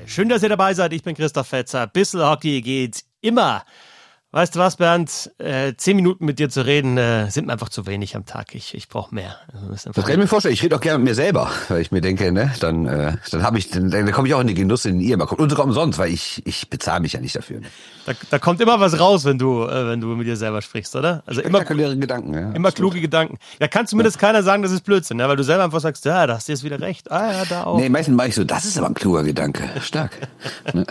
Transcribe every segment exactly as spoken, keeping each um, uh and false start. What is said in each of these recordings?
Schön, dass ihr dabei seid. Ich bin Christoph Fetzer. Bissl Hockey geht immer. Weißt du was, Bernd? Äh, zehn Minuten mit dir zu reden, äh, sind mir einfach zu wenig am Tag. Ich, ich brauche mehr. Also das kann ich mir vorstellen. Ich rede auch gerne mit mir selber, weil ich mir denke, ne, dann, äh, dann habe ich, dann, dann komme ich auch in die Genuss, in den ihr immer kommt. Und sogar umsonst, weil ich, ich bezahle mich ja nicht dafür. Ne? Da, da kommt immer was raus, wenn du, äh, wenn du mit dir selber sprichst, oder? Also immer Gedanken, ja. Immer kluge Gedanken. Da kann zumindest ja. keiner sagen, das ist Blödsinn, ne? Weil du selber einfach sagst, ja, da hast du jetzt wieder recht. Ah ja, da auch. Nee, meistens mache ich so, das ist aber ein kluger Gedanke. Stark. ne?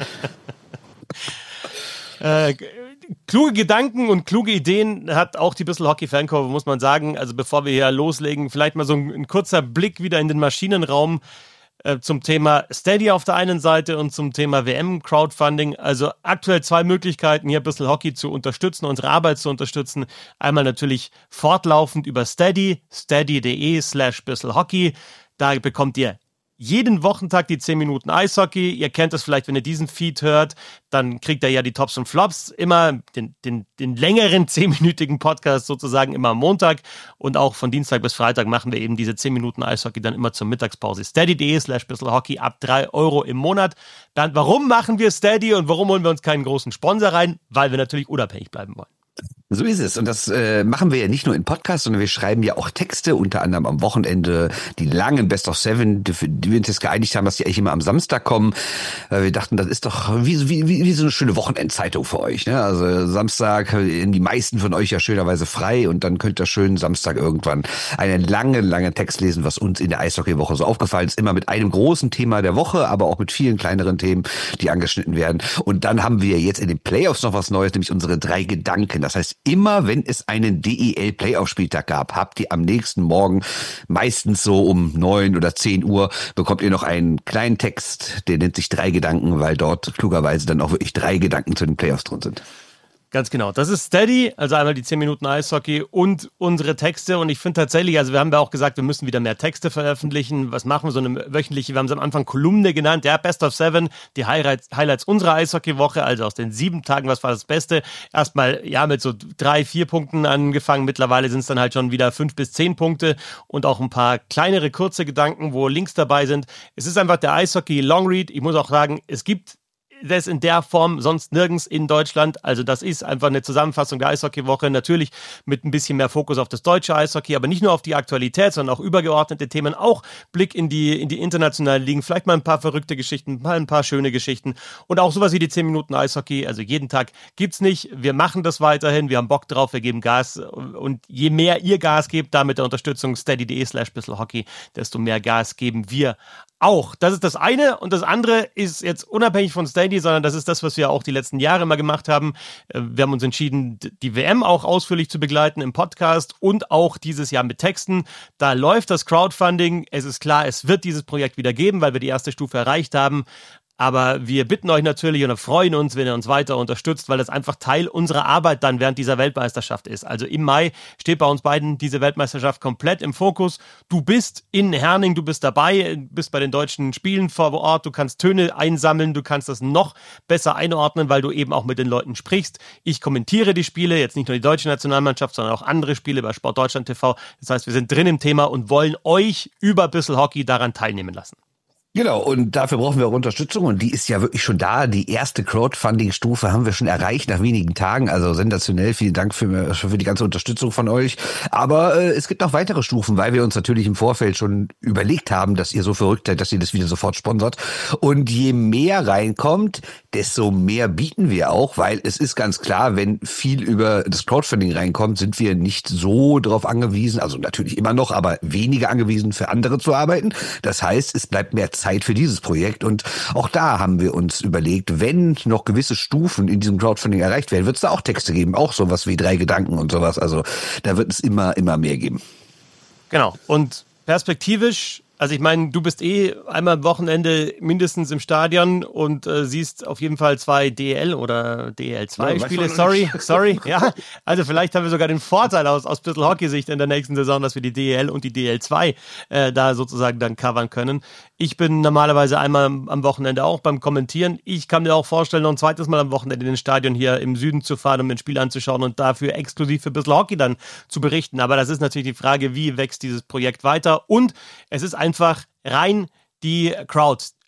äh, Kluge Gedanken und kluge Ideen hat auch die Bissl Hockey Fankurve, muss man sagen. Also bevor wir hier loslegen, vielleicht mal so ein, ein kurzer Blick wieder in den Maschinenraum äh, zum Thema Steady auf der einen Seite und zum Thema W M-Crowdfunding. Also aktuell zwei Möglichkeiten, hier Bissl Hockey zu unterstützen, unsere Arbeit zu unterstützen. Einmal natürlich fortlaufend über Steady, steady.de slash Bissl Hockey. Da bekommt ihr jeden Wochentag die zehn Minuten Eishockey. Ihr kennt das vielleicht, wenn ihr diesen Feed hört, dann kriegt ihr ja die Tops und Flops immer, den, den, den längeren zehnminütigen Podcast sozusagen immer am Montag und auch von Dienstag bis Freitag machen wir eben diese zehn Minuten Eishockey dann immer zur Mittagspause. Steady.de slash Bissl Hockey ab drei Euro im Monat. Dann, warum machen wir Steady und warum holen wir uns keinen großen Sponsor rein? Weil wir natürlich unabhängig bleiben wollen. So ist es. Und das äh, machen wir ja nicht nur in Podcasts, sondern wir schreiben ja auch Texte, unter anderem am Wochenende, die langen Best of Seven, die, die wir uns jetzt geeinigt haben, dass die eigentlich immer am Samstag kommen. Äh, wir dachten, das ist doch wie, wie, wie, wie so eine schöne Wochenendzeitung für euch. Ne? Also Samstag haben die meisten von euch ja schönerweise frei und dann könnt ihr schön Samstag irgendwann einen langen, langen Text lesen, was uns in der Eishockey-Woche so aufgefallen ist. Immer mit einem großen Thema der Woche, aber auch mit vielen kleineren Themen, die angeschnitten werden. Und dann haben wir jetzt in den Playoffs noch was Neues, nämlich unsere drei Gedanken. Das heißt, immer wenn es einen D E L-Playoff-Spieltag gab, habt ihr am nächsten Morgen, meistens so um neun oder zehn Uhr, bekommt ihr noch einen kleinen Text, der nennt sich drei Gedanken, weil dort klugerweise dann auch wirklich drei Gedanken zu den Playoffs drin sind. Ganz genau. Das ist Steady, also einmal die zehn Minuten Eishockey und unsere Texte. Und ich finde tatsächlich, also wir haben ja auch gesagt, wir müssen wieder mehr Texte veröffentlichen. Was machen wir? So eine wöchentliche, wir haben es am Anfang Kolumne genannt, ja, Best of Seven, die Highlights, Highlights unserer Eishockey-Woche, also aus den sieben Tagen, was war das Beste? Erstmal, ja, mit so drei, vier Punkten angefangen. Mittlerweile sind es dann halt schon wieder fünf bis zehn Punkte und auch ein paar kleinere, kurze Gedanken, wo Links dabei sind. Es ist einfach der Eishockey Longread. Ich muss auch sagen, es gibt das in der Form sonst nirgends in Deutschland. Also das ist einfach eine Zusammenfassung der Eishockeywoche, natürlich mit ein bisschen mehr Fokus auf das deutsche Eishockey, aber nicht nur auf die Aktualität, sondern auch übergeordnete Themen, auch Blick in die in die internationalen Ligen, vielleicht mal ein paar verrückte Geschichten, mal ein paar schöne Geschichten und auch sowas wie die zehn Minuten Eishockey, also jeden Tag gibt's nicht. Wir machen das weiterhin, wir haben Bock drauf, wir geben Gas und je mehr ihr Gas gebt, da mit der Unterstützung steady.de slash Bissl Hockey, desto mehr Gas geben wir auch. Das ist das eine und das andere ist jetzt unabhängig von Steady, sondern das ist das, was wir auch die letzten Jahre immer gemacht haben. Wir haben uns entschieden, die W M auch ausführlich zu begleiten im Podcast und auch dieses Jahr mit Texten. Da läuft das Crowdfunding. Es ist klar, es wird dieses Projekt wieder geben, weil wir die erste Stufe erreicht haben. Aber wir bitten euch natürlich und freuen uns, wenn ihr uns weiter unterstützt, weil das einfach Teil unserer Arbeit dann während dieser Weltmeisterschaft ist. Also im Mai steht bei uns beiden diese Weltmeisterschaft komplett im Fokus. Du bist in Herning, du bist dabei, bist bei den deutschen Spielen vor Ort, du kannst Töne einsammeln, du kannst das noch besser einordnen, weil du eben auch mit den Leuten sprichst. Ich kommentiere die Spiele, jetzt nicht nur die deutsche Nationalmannschaft, sondern auch andere Spiele bei Sport Deutschland T V. Das heißt, wir sind drin im Thema und wollen euch über Bissl Hockey daran teilnehmen lassen. Genau, und dafür brauchen wir auch Unterstützung und die ist ja wirklich schon da. Die erste Crowdfunding-Stufe haben wir schon erreicht nach wenigen Tagen, also sensationell. Vielen Dank für, für die ganze Unterstützung von euch. Aber äh, es gibt noch weitere Stufen, weil wir uns natürlich im Vorfeld schon überlegt haben, dass ihr so verrückt seid, dass ihr das wieder sofort sponsert. Und je mehr reinkommt, desto mehr bieten wir auch, weil es ist ganz klar, wenn viel über das Crowdfunding reinkommt, sind wir nicht so darauf angewiesen, also natürlich immer noch, aber weniger angewiesen für andere zu arbeiten. Das heißt, es bleibt mehr Zeit für dieses Projekt und auch da haben wir uns überlegt, wenn noch gewisse Stufen in diesem Crowdfunding erreicht werden, wird es da auch Texte geben, auch sowas wie drei Gedanken und sowas. Also da wird es immer, immer mehr geben. Genau. Und perspektivisch, also ich meine, du bist eh einmal am Wochenende mindestens im Stadion und äh, siehst auf jeden Fall zwei D E L oder D E L zwei ja, Spiele. Sorry, sorry. Ja, also vielleicht haben wir sogar den Vorteil aus aus Bissl Hockey-Sicht in der nächsten Saison, dass wir die D E L und die D E L zwei äh, da sozusagen dann covern können. Ich bin normalerweise einmal am Wochenende auch beim Kommentieren. Ich kann mir auch vorstellen, noch ein zweites Mal am Wochenende in den Stadion hier im Süden zu fahren, um ein Spiel anzuschauen und dafür exklusiv für Bissl Hockey dann zu berichten. Aber das ist natürlich die Frage, wie wächst dieses Projekt weiter? Und es ist einfach rein die Crowd.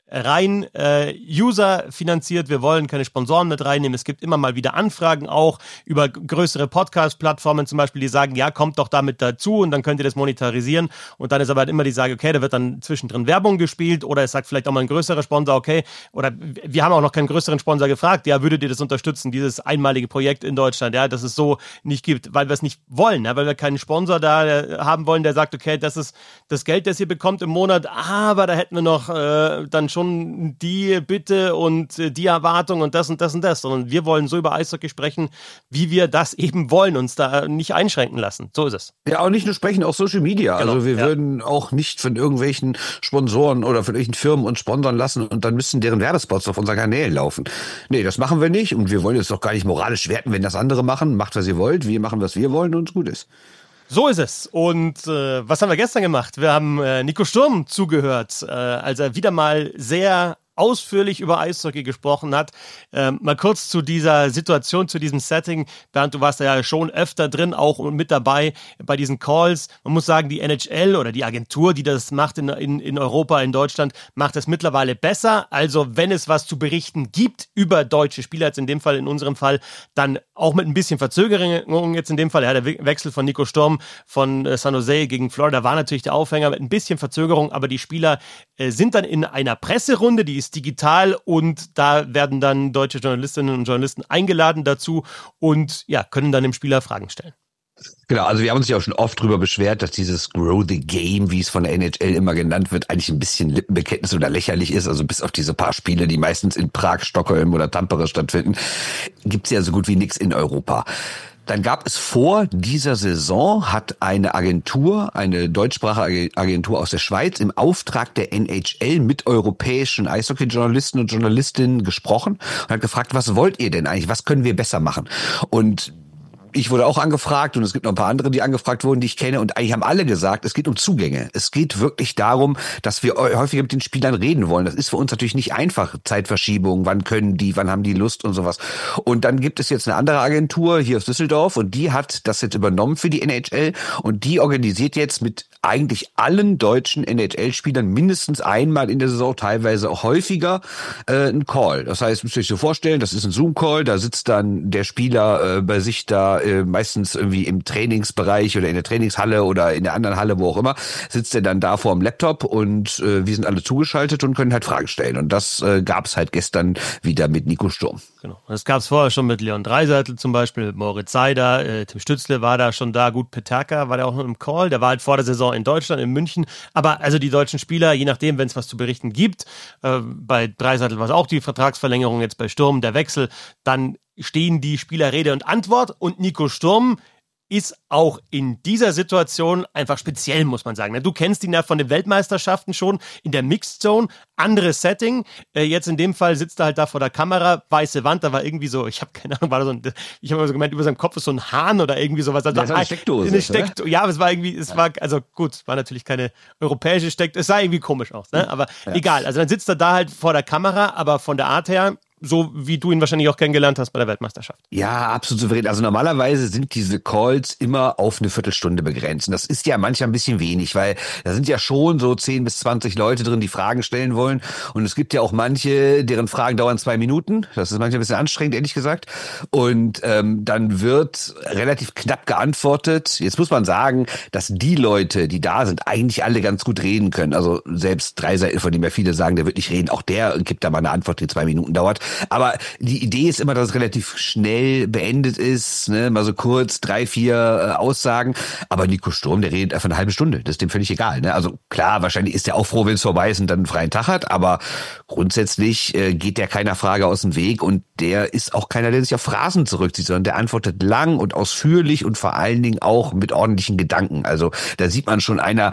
rein äh, User finanziert. Wir wollen keine Sponsoren mit reinnehmen. Es gibt immer mal wieder Anfragen auch über größere Podcast-Plattformen zum Beispiel, die sagen, ja, kommt doch damit dazu und dann könnt ihr das monetarisieren. Und dann ist aber halt immer die Sage, okay, da wird dann zwischendrin Werbung gespielt oder es sagt vielleicht auch mal ein größerer Sponsor, okay, oder wir haben auch noch keinen größeren Sponsor gefragt, ja, würdet ihr das unterstützen, dieses einmalige Projekt in Deutschland, ja, dass es so nicht gibt, weil wir es nicht wollen, ja, weil wir keinen Sponsor da haben wollen, der sagt, okay, das ist das Geld, das ihr bekommt im Monat, aber da hätten wir noch äh, dann schon die Bitte und äh, die Erwartung und das und das und das, sondern wir wollen so über Eishockey sprechen, wie wir das eben wollen, uns da nicht einschränken lassen. So ist es. Ja, auch nicht nur sprechen, auch Social Media. Genau, also wir ja. würden auch nicht von irgendwelchen Sponsoren oder von irgendwelchen Firmen uns sponsern lassen und dann müssen deren Werbespots auf unseren Kanälen laufen. Nee, das machen wir nicht und wir wollen jetzt doch gar nicht moralisch werten, wenn das andere machen. Macht, was ihr wollt, wir machen, was wir wollen und gut ist. So ist es. Und äh, was haben wir gestern gemacht? Wir haben äh, Nico Sturm zugehört, äh, als er wieder mal sehr ausführlich über Eishockey gesprochen hat. Ähm, mal kurz zu dieser Situation, zu diesem Setting. Bernd, du warst da ja schon öfter drin, auch mit dabei bei diesen Calls. Man muss sagen, die N H L oder die Agentur, die das macht in, in, in Europa, in Deutschland, macht es mittlerweile besser. Also wenn es was zu berichten gibt über deutsche Spieler, jetzt in dem Fall, in unserem Fall, dann auch mit ein bisschen Verzögerung jetzt in dem Fall. Ja, der Wechsel von Nico Sturm von äh, San Jose gegen Florida war natürlich der Aufhänger mit ein bisschen Verzögerung, aber die Spieler äh, sind dann in einer Presserunde, die ist digital und da werden dann deutsche Journalistinnen und Journalisten eingeladen dazu und ja, können dann dem Spieler Fragen stellen. Genau, also wir haben uns ja auch schon oft drüber beschwert, dass dieses Grow the Game, wie es von der N H L immer genannt wird, eigentlich ein bisschen Lippenbekenntnis oder lächerlich ist. Also bis auf diese paar Spiele, die meistens in Prag, Stockholm oder Tampere stattfinden, gibt's ja so gut wie nichts in Europa. Dann gab es vor dieser Saison, hat eine Agentur, eine deutschsprachige Agentur aus der Schweiz im Auftrag der N H L mit europäischen Eishockey-Journalisten und Journalistinnen gesprochen und hat gefragt, was wollt ihr denn eigentlich, was können wir besser machen? Und ich wurde auch angefragt und es gibt noch ein paar andere, die angefragt wurden, die ich kenne und eigentlich haben alle gesagt, es geht um Zugänge. Es geht wirklich darum, dass wir häufiger mit den Spielern reden wollen. Das ist für uns natürlich nicht einfach. Zeitverschiebung, wann können die, wann haben die Lust und sowas. Und dann gibt es jetzt eine andere Agentur hier aus Düsseldorf und die hat das jetzt übernommen für die N H L und die organisiert jetzt mit eigentlich allen deutschen N H L-Spielern mindestens einmal in der Saison, teilweise auch häufiger, äh, einen Call. Das heißt, müsst ihr euch so vorstellen, das ist ein Zoom-Call, da sitzt dann der Spieler äh, bei sich da äh, meistens irgendwie im Trainingsbereich oder in der Trainingshalle oder in der anderen Halle, wo auch immer, sitzt er dann da vor dem Laptop und äh, wir sind alle zugeschaltet und können halt Fragen stellen. Und das äh, gab es halt gestern wieder mit Nico Sturm. Genau. Das gab es vorher schon mit Leon Draisaitl zum Beispiel, mit Moritz Seider, äh, Tim Stützle war da schon da, gut, Peterka war da auch noch im Call, der war halt vor der Saison in Deutschland, in München, aber also die deutschen Spieler, je nachdem, wenn es was zu berichten gibt, äh, bei Draisaitl war es auch die Vertragsverlängerung, jetzt bei Sturm der Wechsel, dann stehen die Spieler Rede und Antwort und Nico Sturm ist auch in dieser Situation einfach speziell, muss man sagen. Du kennst ihn ja von den Weltmeisterschaften schon in der Mixed Zone, anderes Setting. Jetzt in dem Fall sitzt er halt da vor der Kamera, weiße Wand, da war irgendwie so, ich habe keine Ahnung, war da so ein, ich habe immer so gemeint, über seinem Kopf ist so ein Hahn oder irgendwie sowas. Also, das war eine Steckdose. Eine Steckdose. Ja, aber es war irgendwie, es war, also gut, es war natürlich keine europäische Steckdose, es sah irgendwie komisch aus, ne? Aber ja. Egal, also dann sitzt er da halt vor der Kamera, aber von der Art her, so wie du ihn wahrscheinlich auch kennengelernt hast bei der Weltmeisterschaft. Ja, absolut souverän. Also normalerweise sind diese Calls immer auf eine Viertelstunde begrenzt. Und das ist ja manchmal ein bisschen wenig, weil da sind ja schon so zehn bis zwanzig Leute drin, die Fragen stellen wollen. Und es gibt ja auch manche, deren Fragen dauern zwei Minuten. Das ist manchmal ein bisschen anstrengend, ehrlich gesagt. Und ähm, dann wird relativ knapp geantwortet. Jetzt muss man sagen, dass die Leute, die da sind, eigentlich alle ganz gut reden können. Also selbst Draisaitl, von dem ja viele sagen, der wird nicht reden. Auch der gibt da mal eine Antwort, die zwei Minuten dauert. Aber die Idee ist immer, dass es relativ schnell beendet ist, ne, mal so kurz drei, vier äh, Aussagen. Aber Nico Sturm, der redet einfach eine halbe Stunde. Das ist dem völlig egal. Ne? Also klar, wahrscheinlich ist er auch froh, wenn es vorbei ist und dann einen freien Tag hat. Aber grundsätzlich äh, geht der keiner Frage aus dem Weg und der ist auch keiner, der sich auf Phrasen zurückzieht, sondern der antwortet lang und ausführlich und vor allen Dingen auch mit ordentlichen Gedanken. Also da sieht man schon einer,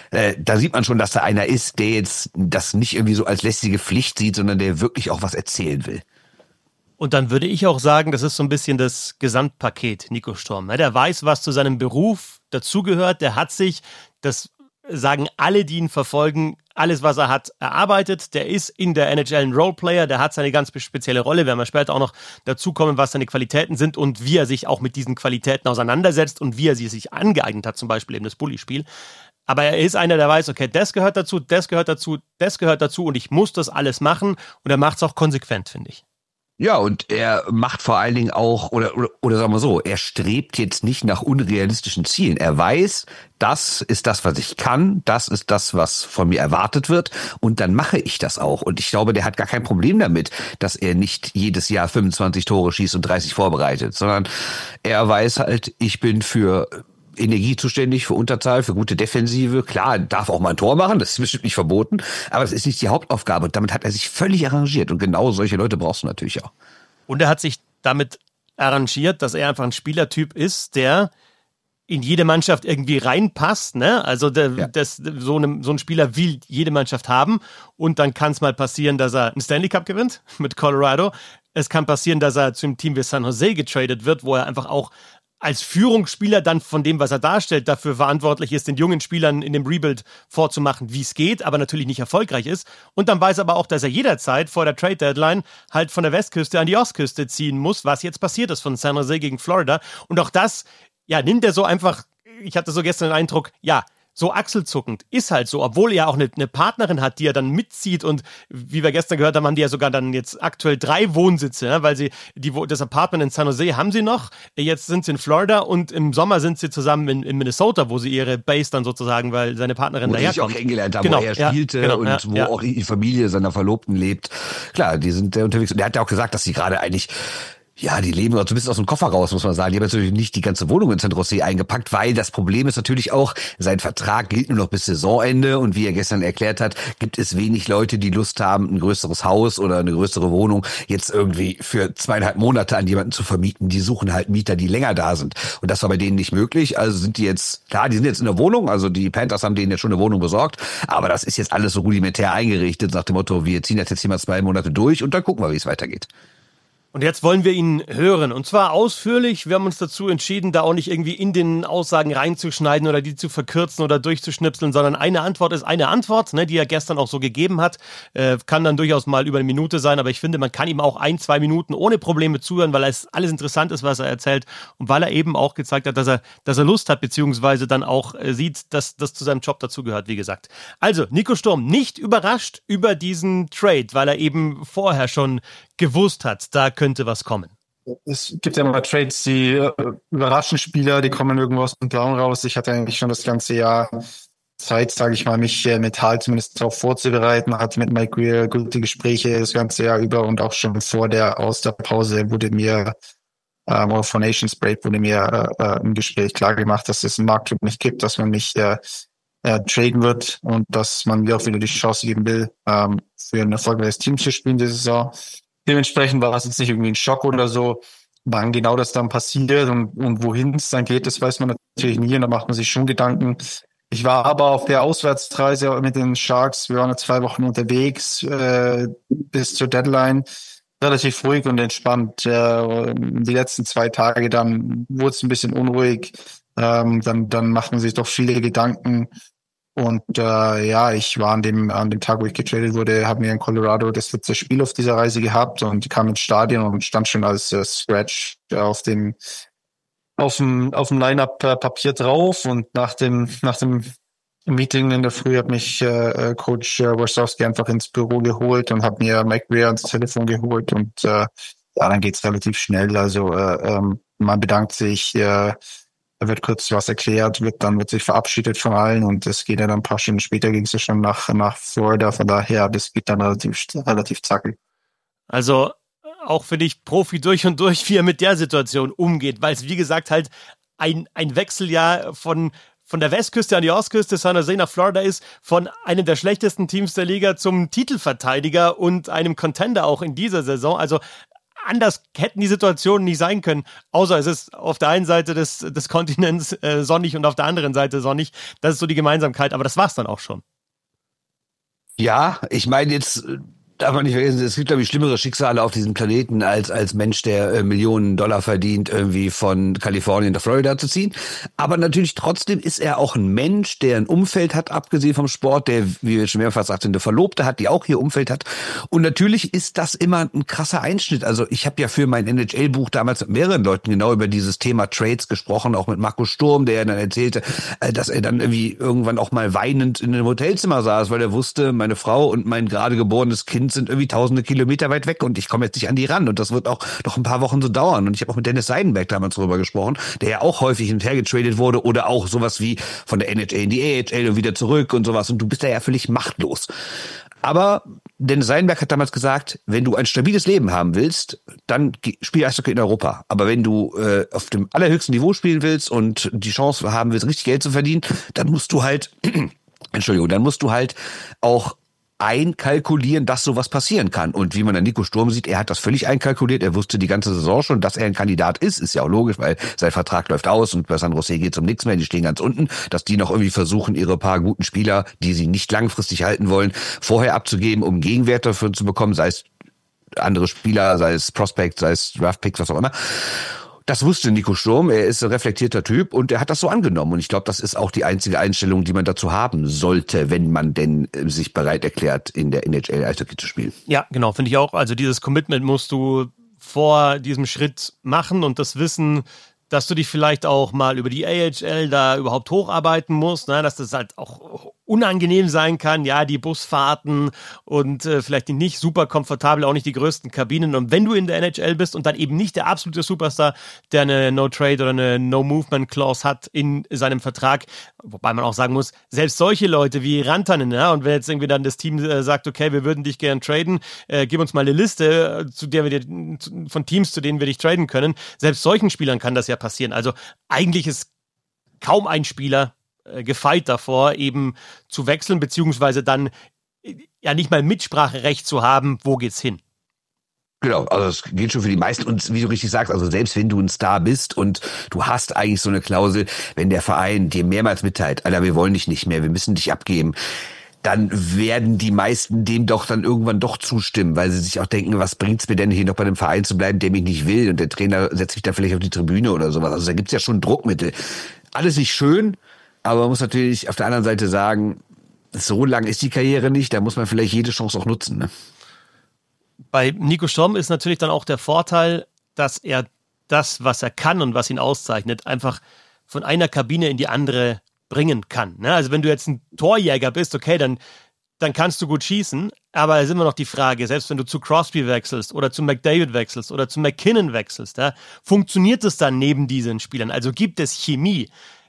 Da sieht man schon, dass da einer ist, der jetzt das nicht irgendwie so als lästige Pflicht sieht, sondern der wirklich auch was erzählen will. Und dann würde ich auch sagen, das ist so ein bisschen das Gesamtpaket Nico Sturm. Der weiß, was zu seinem Beruf dazugehört. Der hat sich, das sagen alle, die ihn verfolgen, alles, was er hat, erarbeitet. Der ist in der N H L ein Roleplayer, der hat seine ganz spezielle Rolle. Wir werden später auch noch dazu kommen, was seine Qualitäten sind und wie er sich auch mit diesen Qualitäten auseinandersetzt und wie er sie sich angeeignet hat, zum Beispiel eben das Bully-Spiel. Aber er ist einer, der weiß, okay, das gehört dazu, das gehört dazu, das gehört dazu und ich muss das alles machen und er macht es auch konsequent, finde ich. Ja, und er macht vor allen Dingen auch, oder, oder, oder sagen wir so, er strebt jetzt nicht nach unrealistischen Zielen. Er weiß, das ist das, was ich kann, das ist das, was von mir erwartet wird und dann mache ich das auch. Und ich glaube, der hat gar kein Problem damit, dass er nicht jedes Jahr fünfundzwanzig Tore schießt und dreißig vorbereitet, sondern er weiß halt, ich bin für Energie zuständig, für Unterzahl, für gute Defensive. Klar, darf auch mal ein Tor machen, das ist bestimmt nicht verboten, aber es ist nicht die Hauptaufgabe und damit hat er sich völlig arrangiert und genau solche Leute brauchst du natürlich auch. Und er hat sich damit arrangiert, dass er einfach ein Spielertyp ist, der in jede Mannschaft irgendwie reinpasst, ne? Also der, ja. das, so, eine, so ein Spieler will jede Mannschaft haben und dann kann es mal passieren, dass er einen Stanley Cup gewinnt mit Colorado. Es kann passieren, dass er zu einem Team wie San Jose getradet wird, wo er einfach auch als Führungsspieler dann von dem, was er darstellt, dafür verantwortlich ist, den jungen Spielern in dem Rebuild vorzumachen, wie es geht, aber natürlich nicht erfolgreich ist. Und dann weiß er aber auch, dass er jederzeit vor der Trade-Deadline halt von der Westküste an die Ostküste ziehen muss, was jetzt passiert ist von San Jose gegen Florida. Und auch das, ja, nimmt er so einfach, ich hatte so gestern den Eindruck, ja, so achselzuckend, ist halt so, obwohl er auch eine, eine Partnerin hat, die er dann mitzieht und wie wir gestern gehört haben, haben die ja sogar dann jetzt aktuell drei Wohnsitze, ja, weil sie, die, das Apartment in San Jose haben sie noch, jetzt sind sie in Florida und im Sommer sind sie zusammen in, in Minnesota, wo sie ihre Base dann sozusagen, weil seine Partnerin wo daherkommt. Wo sie sich auch kennengelernt haben, genau, wo er spielte ja, genau, und ja, wo ja. auch die Familie seiner Verlobten lebt. Klar, die sind sehr unterwegs und er hat ja auch gesagt, dass sie gerade eigentlich ja, die leben zumindest aus dem Koffer raus, muss man sagen. Die haben natürlich nicht die ganze Wohnung in San Jose eingepackt, weil das Problem ist natürlich auch, sein Vertrag gilt nur noch bis Saisonende und wie er gestern erklärt hat, gibt es wenig Leute, die Lust haben, ein größeres Haus oder eine größere Wohnung jetzt irgendwie für zweieinhalb Monate an jemanden zu vermieten. Die suchen halt Mieter, die länger da sind. Und das war bei denen nicht möglich. Also sind die jetzt, klar, die sind jetzt in der Wohnung, also die Panthers haben denen jetzt schon eine Wohnung besorgt, aber das ist jetzt alles so rudimentär eingerichtet, nach dem Motto, wir ziehen das jetzt hier mal zwei Monate durch und dann gucken wir, wie es weitergeht. Und jetzt wollen wir ihn hören. Und zwar ausführlich. Wir haben uns dazu entschieden, da auch nicht irgendwie in den Aussagen reinzuschneiden oder die zu verkürzen oder durchzuschnipseln, sondern eine Antwort ist eine Antwort, ne, die er gestern auch so gegeben hat. Äh, kann dann durchaus mal über eine Minute sein, aber ich finde, man kann ihm auch ein, zwei Minuten ohne Probleme zuhören, weil es alles interessant ist, was er erzählt und weil er eben auch gezeigt hat, dass er, dass er Lust hat, beziehungsweise dann auch äh, sieht, dass das zu seinem Job dazugehört, wie gesagt. Also, Nico Sturm, nicht überrascht über diesen Trade, weil er eben vorher schon gewusst hat, da könnte was kommen. Es gibt ja mal Trades, die äh, überraschen Spieler, die kommen irgendwo aus dem Blauen raus. Ich hatte eigentlich schon das ganze Jahr Zeit, sage ich mal, mich äh, mental zumindest darauf vorzubereiten. Hatte mit Mike Grier gute Gespräche das ganze Jahr über und auch schon vor der Osterpause wurde mir ähm, oder vor Nations Break wurde mir äh, äh, im Gespräch klar gemacht, dass es einen Markttrip nicht gibt, dass man mich äh, äh, traden wird und dass man mir auch wieder die Chance geben will, ähm, für ein erfolgreiches Team zu spielen diese Saison. Dementsprechend war es jetzt nicht irgendwie ein Schock oder so, wann genau das dann passiert und, und wohin es dann geht, das weiß man natürlich nie und da macht man sich schon Gedanken. Ich war aber auf der Auswärtsreise mit den Sharks, wir waren jetzt zwei Wochen unterwegs äh, bis zur Deadline, relativ ruhig und entspannt. Äh, die letzten zwei Tage dann wurde es ein bisschen unruhig, ähm, dann, dann macht man sich doch viele Gedanken. Und äh, ja, ich war an dem an dem Tag, wo ich getradet wurde, haben wir in Colorado das letzte Spiel auf dieser Reise gehabt und kam ins Stadion und stand schon als äh, Scratch auf dem auf dem auf dem Line-Up äh, Papier drauf und nach dem nach dem Meeting in der Früh hat mich äh, Coach äh, Warsowski einfach ins Büro geholt und hat mir Mike Grier ans Telefon geholt und äh, ja, dann geht's relativ schnell. Also äh, ähm, man bedankt sich. Äh, Da wird kurz was erklärt, wird dann wird sich verabschiedet von allen und es geht ja dann ein paar Stunden später ging es ja schon nach nach Florida, von daher das geht dann relativ relativ zackig. Also auch für dich Profi durch und durch, wie er mit der Situation umgeht, weil es wie gesagt halt ein ein Wechseljahr von von der Westküste an die Ostküste, San Jose nach Florida ist, von einem der schlechtesten Teams der Liga zum Titelverteidiger und einem Contender auch in dieser Saison. Also anders hätten die Situationen nicht sein können, außer es ist auf der einen Seite des, des Kontinents äh, sonnig und auf der anderen Seite sonnig. Das ist so die Gemeinsamkeit, aber das war's dann auch schon. Ja, ich meine jetzt, Darf man nicht vergessen, es gibt, glaube ich, schlimmere Schicksale auf diesem Planeten, als als Mensch, der äh, Millionen Dollar verdient, irgendwie von Kalifornien nach Florida zu ziehen. Aber natürlich trotzdem ist er auch ein Mensch, der ein Umfeld hat, abgesehen vom Sport, der, wie wir schon mehrfach sagten, eine Verlobte hat, die auch hier Umfeld hat. Und natürlich ist das immer ein krasser Einschnitt. Also ich habe ja für mein N H L-Buch damals mit mehreren Leuten genau über dieses Thema Trades gesprochen, auch mit Markus Sturm, der dann erzählte, äh, dass er dann irgendwie irgendwann auch mal weinend in einem Hotelzimmer saß, weil er wusste, meine Frau und mein gerade geborenes Kind sind irgendwie tausende Kilometer weit weg und ich komme jetzt nicht an die ran und das wird auch noch ein paar Wochen so dauern. Und ich habe auch mit Dennis Seidenberg damals drüber gesprochen, der ja auch häufig hin und her getradet wurde oder auch sowas wie von der N H L in die A H L und wieder zurück und sowas und du bist da ja völlig machtlos. Aber Dennis Seidenberg hat damals gesagt, wenn du ein stabiles Leben haben willst, dann spiel Eishockey in Europa. Aber wenn du äh, auf dem allerhöchsten Niveau spielen willst und die Chance haben willst, richtig Geld zu verdienen, dann musst du halt, Entschuldigung, dann musst du halt auch einkalkulieren, dass sowas passieren kann. Und wie man an Nico Sturm sieht, er hat das völlig einkalkuliert. Er wusste die ganze Saison schon, dass er ein Kandidat ist. Ist ja auch logisch, weil sein Vertrag läuft aus und bei San Jose geht es um nichts mehr. Die stehen ganz unten. Dass die noch irgendwie versuchen, ihre paar guten Spieler, die sie nicht langfristig halten wollen, vorher abzugeben, um Gegenwert dafür zu bekommen, sei es andere Spieler, sei es Prospects, sei es Draftpicks, was auch immer. Das wusste Nico Sturm, er ist ein reflektierter Typ und er hat das so angenommen. Und ich glaube, das ist auch die einzige Einstellung, die man dazu haben sollte, wenn man denn sich bereit erklärt, in der N H L Eishockey zu spielen. Ja, genau, finde ich auch. Also dieses Commitment musst du vor diesem Schritt machen und das Wissen, dass du dich vielleicht auch mal über die A H L da überhaupt hocharbeiten musst, ne? Dass das halt auch unangenehm sein kann, ja, die Busfahrten und äh, vielleicht nicht super komfortabel, auch nicht die größten Kabinen. Und wenn du in der N H L bist und dann eben nicht der absolute Superstar, der eine No-Trade oder eine No-Movement-Clause hat in seinem Vertrag, wobei man auch sagen muss, selbst solche Leute wie Rantanen, ja, und wenn jetzt irgendwie dann das Team äh, sagt, okay, wir würden dich gern traden, äh, gib uns mal eine Liste, äh, zu der wir dir, zu, von Teams, zu denen wir dich traden können, selbst solchen Spielern kann das ja passieren. Also eigentlich ist kaum ein Spieler gefeit davor, eben zu wechseln, beziehungsweise dann ja nicht mal Mitspracherecht zu haben, wo geht's hin. Genau, also es geht schon für die meisten und wie du richtig sagst, also selbst wenn du ein Star bist und du hast eigentlich so eine Klausel, wenn der Verein dir mehrmals mitteilt, Alter, wir wollen dich nicht mehr, wir müssen dich abgeben, dann werden die meisten dem doch dann irgendwann doch zustimmen, weil sie sich auch denken, was bringt's mir denn hier noch bei einem Verein zu bleiben, der mich nicht will und der Trainer setzt mich da vielleicht auf die Tribüne oder sowas. Also da gibt's ja schon Druckmittel. Alles nicht schön, aber man muss natürlich auf der anderen Seite sagen, so lang ist die Karriere nicht, da muss man vielleicht jede Chance auch nutzen. Ne? Bei Nico Sturm ist natürlich dann auch der Vorteil, dass er das, was er kann und was ihn auszeichnet, einfach von einer Kabine in die andere bringen kann. Ne? Also wenn du jetzt ein Torjäger bist, okay, dann, dann kannst du gut schießen, aber es ist immer noch die Frage, selbst wenn du zu Crosby wechselst oder zu McDavid wechselst oder zu McKinnon wechselst, ja, funktioniert es dann neben diesen Spielern? Also gibt es Chemie?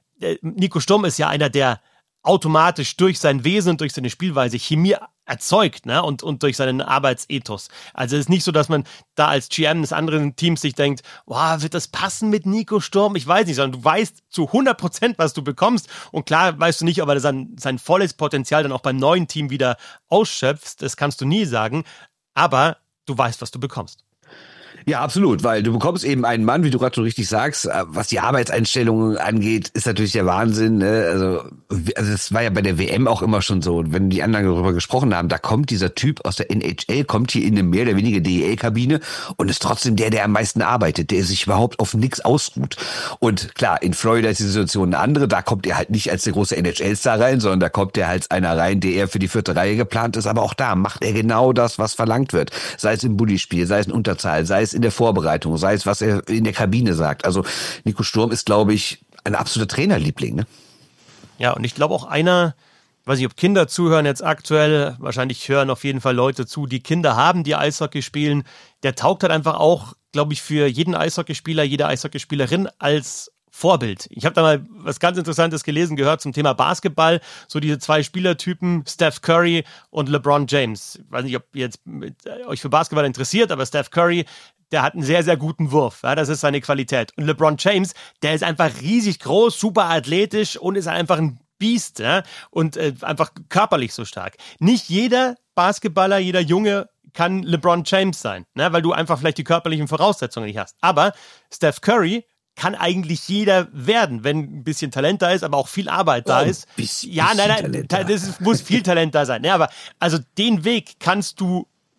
Nico Sturm ist ja einer, der automatisch durch sein Wesen und durch seine Spielweise Chemie erzeugt, ne? und, und durch seinen Arbeitsethos. Also es ist nicht so, dass man da als G M des anderen Teams sich denkt, wow, wird das passen mit Nico Sturm? Ich weiß nicht, sondern du weißt zu hundert Prozent, was du bekommst und klar weißt du nicht, ob er sein, sein volles Potenzial dann auch beim neuen Team wieder ausschöpft, das kannst du nie sagen, aber du weißt, was du bekommst. Ja, absolut, weil du bekommst eben einen Mann, wie du gerade so richtig sagst, was die Arbeitseinstellungen angeht, ist natürlich der Wahnsinn. Ne? Also, also das war ja bei der W M auch immer schon so. Und wenn die anderen darüber gesprochen haben, da kommt dieser Typ aus der N H L, kommt hier in eine mehr oder weniger D E L-Kabine und ist trotzdem der, der am meisten arbeitet, der sich überhaupt auf nichts ausruht. Und klar, in Florida ist die Situation eine andere, da kommt er halt nicht als der große N H L-Star rein, sondern da kommt er als einer rein, der eher für die vierte Reihe geplant ist. Aber auch da macht er genau das, was verlangt wird. Sei es im Bulli-Spiel, sei es in Unterzahl, sei es in der Vorbereitung, sei es, was er in der Kabine sagt. Also Nico Sturm ist, glaube ich, ein absoluter Trainerliebling. Ne? Ja, und ich glaube auch einer, weiß nicht, ob Kinder zuhören jetzt aktuell, wahrscheinlich hören auf jeden Fall Leute zu, die Kinder haben, die Eishockey spielen. Der taugt halt einfach auch, glaube ich, für jeden Eishockeyspieler, jede Eishockeyspielerin als Vorbild. Ich habe da mal was ganz Interessantes gelesen, gehört zum Thema Basketball, so diese zwei Spielertypen, Steph Curry und LeBron James. Ich weiß nicht, ob ihr jetzt mit, äh, euch für Basketball interessiert, aber Steph Curry, der hat einen sehr, sehr guten Wurf. Ja, das ist seine Qualität. Und LeBron James, der ist einfach riesig groß, super athletisch und ist einfach ein Biest, ja, und äh, einfach körperlich so stark. Nicht jeder Basketballer, jeder Junge kann LeBron James sein, ne, weil du einfach vielleicht die körperlichen Voraussetzungen nicht hast. Aber Steph Curry kann eigentlich jeder werden, wenn ein bisschen Talent da ist, aber auch viel Arbeit da oh, ist. Bisschen, ja, nein, nein, Talent ta- das ist, muss viel Talent da sein. Ja, aber also den Weg kannst du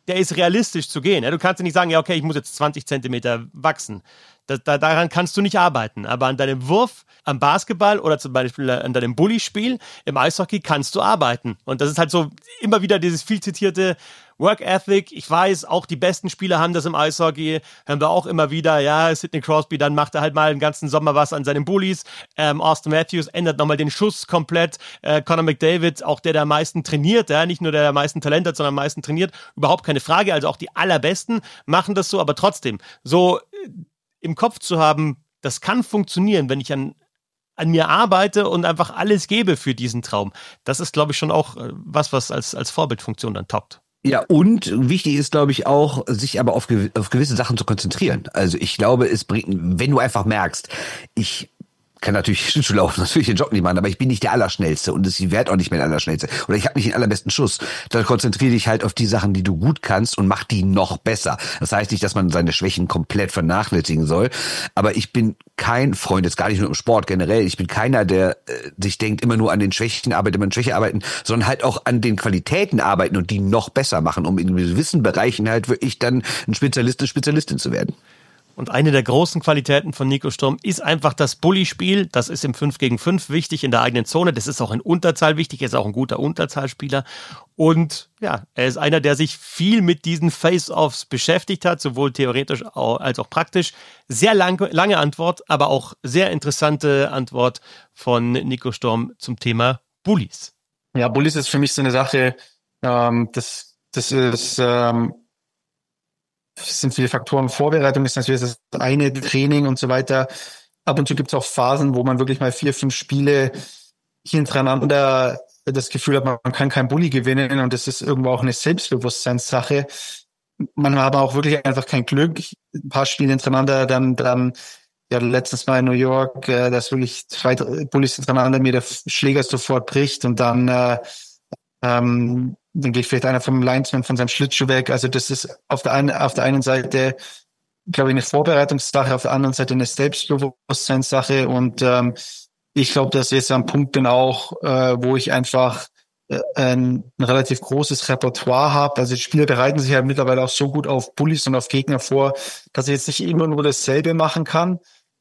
der ist realistisch zu gehen. Ja, du kannst ja nicht sagen, ja, okay, ich muss jetzt zwanzig Zentimeter wachsen. Da, da, daran kannst du nicht arbeiten. Aber an deinem Wurf, am Basketball oder zum Beispiel an deinem Bully-Spiel im Eishockey kannst du arbeiten. Und das ist halt so immer wieder dieses viel zitierte Work Ethic. Ich weiß, auch die besten Spieler haben das im Eishockey. Hören wir auch immer wieder, ja, Sidney Crosby, dann macht er halt mal den ganzen Sommer was an seinen Bullies. Ähm, Austin Matthews ändert nochmal den Schuss komplett. Äh, Connor McDavid, auch der, der am meisten trainiert, ja, nicht nur der, der am meisten Talent hat, sondern am meisten trainiert. Überhaupt keine Frage. Also auch die allerbesten machen das so, aber trotzdem, so im Kopf zu haben, das kann funktionieren, wenn ich an, an mir arbeite und einfach alles gebe für diesen Traum. Das ist, glaube ich, schon auch was, was als, als Vorbildfunktion dann taugt. Ja, und wichtig ist, glaube ich, auch, sich aber auf, gew- auf gewisse Sachen zu konzentrieren. Also ich glaube, es bringt, wenn du einfach merkst, ich kann natürlich Schlittschuh laufen, natürlich den Job nicht machen, aber ich bin nicht der Allerschnellste und ich werde auch nicht mehr der Allerschnellste oder ich habe nicht den allerbesten Schuss. Dann konzentriere dich halt auf die Sachen, die du gut kannst und mach die noch besser. Das heißt nicht, dass man seine Schwächen komplett vernachlässigen soll, aber ich bin kein Freund, jetzt gar nicht nur im Sport generell, ich bin keiner, der äh, sich denkt, immer nur an den Schwächen arbeiten, immer an Schwäche arbeiten, sondern halt auch an den Qualitäten arbeiten und die noch besser machen, um in gewissen Bereichen halt wirklich dann ein Spezialist, eine Spezialistin zu werden. Und eine der großen Qualitäten von Nico Sturm ist einfach das Bully-Spiel. Das ist im fünf gegen fünf wichtig in der eigenen Zone. Das ist auch in Unterzahl wichtig. Er ist auch ein guter Unterzahlspieler. Und ja, er ist einer, der sich viel mit diesen Face-Offs beschäftigt hat, sowohl theoretisch als auch praktisch. Sehr lang, lange Antwort, aber auch sehr interessante Antwort von Nico Sturm zum Thema Bullies. Ja, Bullies ist für mich so eine Sache, ähm, das, das ist... Ähm Es sind viele Faktoren. Vorbereitung ist natürlich das eine, Training und so weiter. Ab und zu gibt es auch Phasen, wo man wirklich mal vier, fünf Spiele hintereinander das Gefühl hat, man kann kein Bully gewinnen und das ist irgendwo auch eine Selbstbewusstseinssache. Man hat aber auch wirklich einfach kein Glück. Ein paar Spiele hintereinander, dann, dann, ja, letztens mal in New York, äh, dass wirklich zwei Bullys hintereinander mir der Schläger sofort bricht und dann, äh, ähm, dann geht vielleicht einer vom Linesman von seinem Schlittschuh weg. Also das ist auf der einen, auf der einen Seite, glaube ich, eine Vorbereitungssache, auf der anderen Seite eine Selbstbewusstseinssache. Und ähm, ich glaube, dass ich jetzt am Punkt bin auch, äh, wo ich einfach äh, ein, ein relativ großes Repertoire habe. Also die Spieler bereiten sich ja mittlerweile auch so gut auf Bullies und auf Gegner vor, dass ich jetzt nicht immer nur dasselbe machen kann,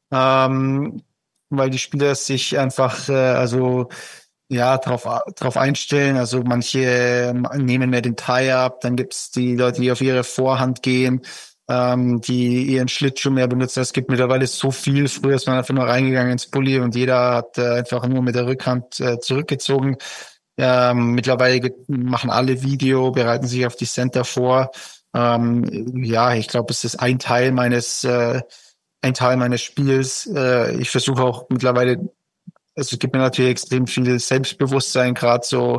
ähm, weil die Spieler sich einfach, äh, also ja, drauf, drauf einstellen. Also manche nehmen mehr den Tie-Up, dann gibt's die Leute, die auf ihre Vorhand gehen, ähm, die ihren Schlittschuh mehr benutzen. Es gibt mittlerweile so viel. Früher ist man einfach nur reingegangen ins Bulli und jeder hat äh, einfach nur mit der Rückhand äh, zurückgezogen. Ähm, mittlerweile machen alle Video, bereiten sich auf die Center vor. Ähm, ja, ich glaube, es ist ein Teil meines, äh, ein Teil meines Spiels. Äh, ich versuche auch mittlerweile, also es gibt mir natürlich extrem viel Selbstbewusstsein, gerade so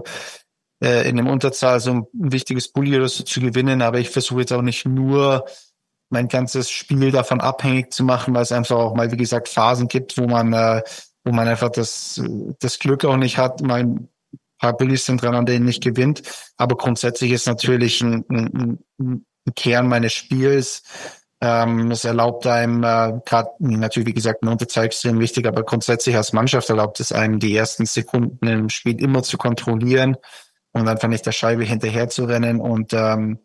äh, in dem Unterzahl so ein, ein wichtiges Bulli oder so zu gewinnen. Aber ich versuche jetzt auch nicht nur mein ganzes Spiel davon abhängig zu machen, weil es einfach auch mal, wie gesagt, Phasen gibt, wo man, äh, wo man einfach das, das Glück auch nicht hat, mal ein paar Bullies hintereinander nicht gewinnt. Aber grundsätzlich ist natürlich ein, ein, ein Kern meines Spiels. Ähm, es erlaubt einem, äh, gerade natürlich, wie gesagt, ein Unterzahl extrem wichtig, aber grundsätzlich als Mannschaft erlaubt es einem, die ersten Sekunden im Spiel immer zu kontrollieren und einfach nicht der Scheibe hinterher zu rennen. Und ähm,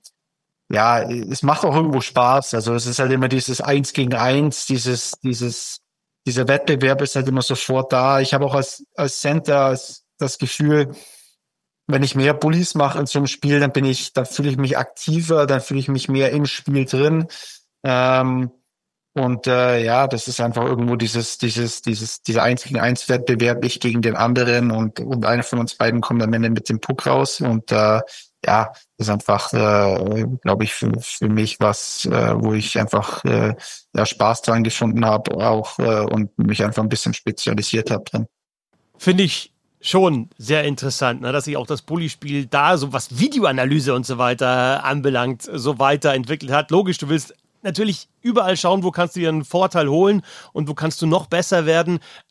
ja, es macht auch irgendwo Spaß. Also es ist halt immer dieses Eins gegen Eins, dieses, dieses, dieser Wettbewerb ist halt immer sofort da. Ich habe auch als als Center das, das Gefühl, wenn ich mehr Bullies mache in so einem Spiel, dann bin ich, dann fühle ich mich aktiver, dann fühle ich mich mehr im Spiel drin. Ähm, und äh, ja, das ist einfach irgendwo dieses, dieses, dieses, dieser eins gegen eins Wettbewerb, ich gegen den anderen und und einer von uns beiden kommt am Ende mit dem Puck raus und äh, ja, das ist einfach, äh, glaube ich, für, für mich was, äh, wo ich einfach äh, ja, Spaß dran gefunden habe auch äh, und mich einfach ein bisschen spezialisiert habe drin. Finde ich schon sehr interessant, ne, dass sich auch das Bully-Spiel da, so was Videoanalyse und so weiter anbelangt, so weiterentwickelt hat. Logisch, du willst natürlich überall schauen, wo kannst du dir einen Vorteil holen und wo kannst du noch besser werden.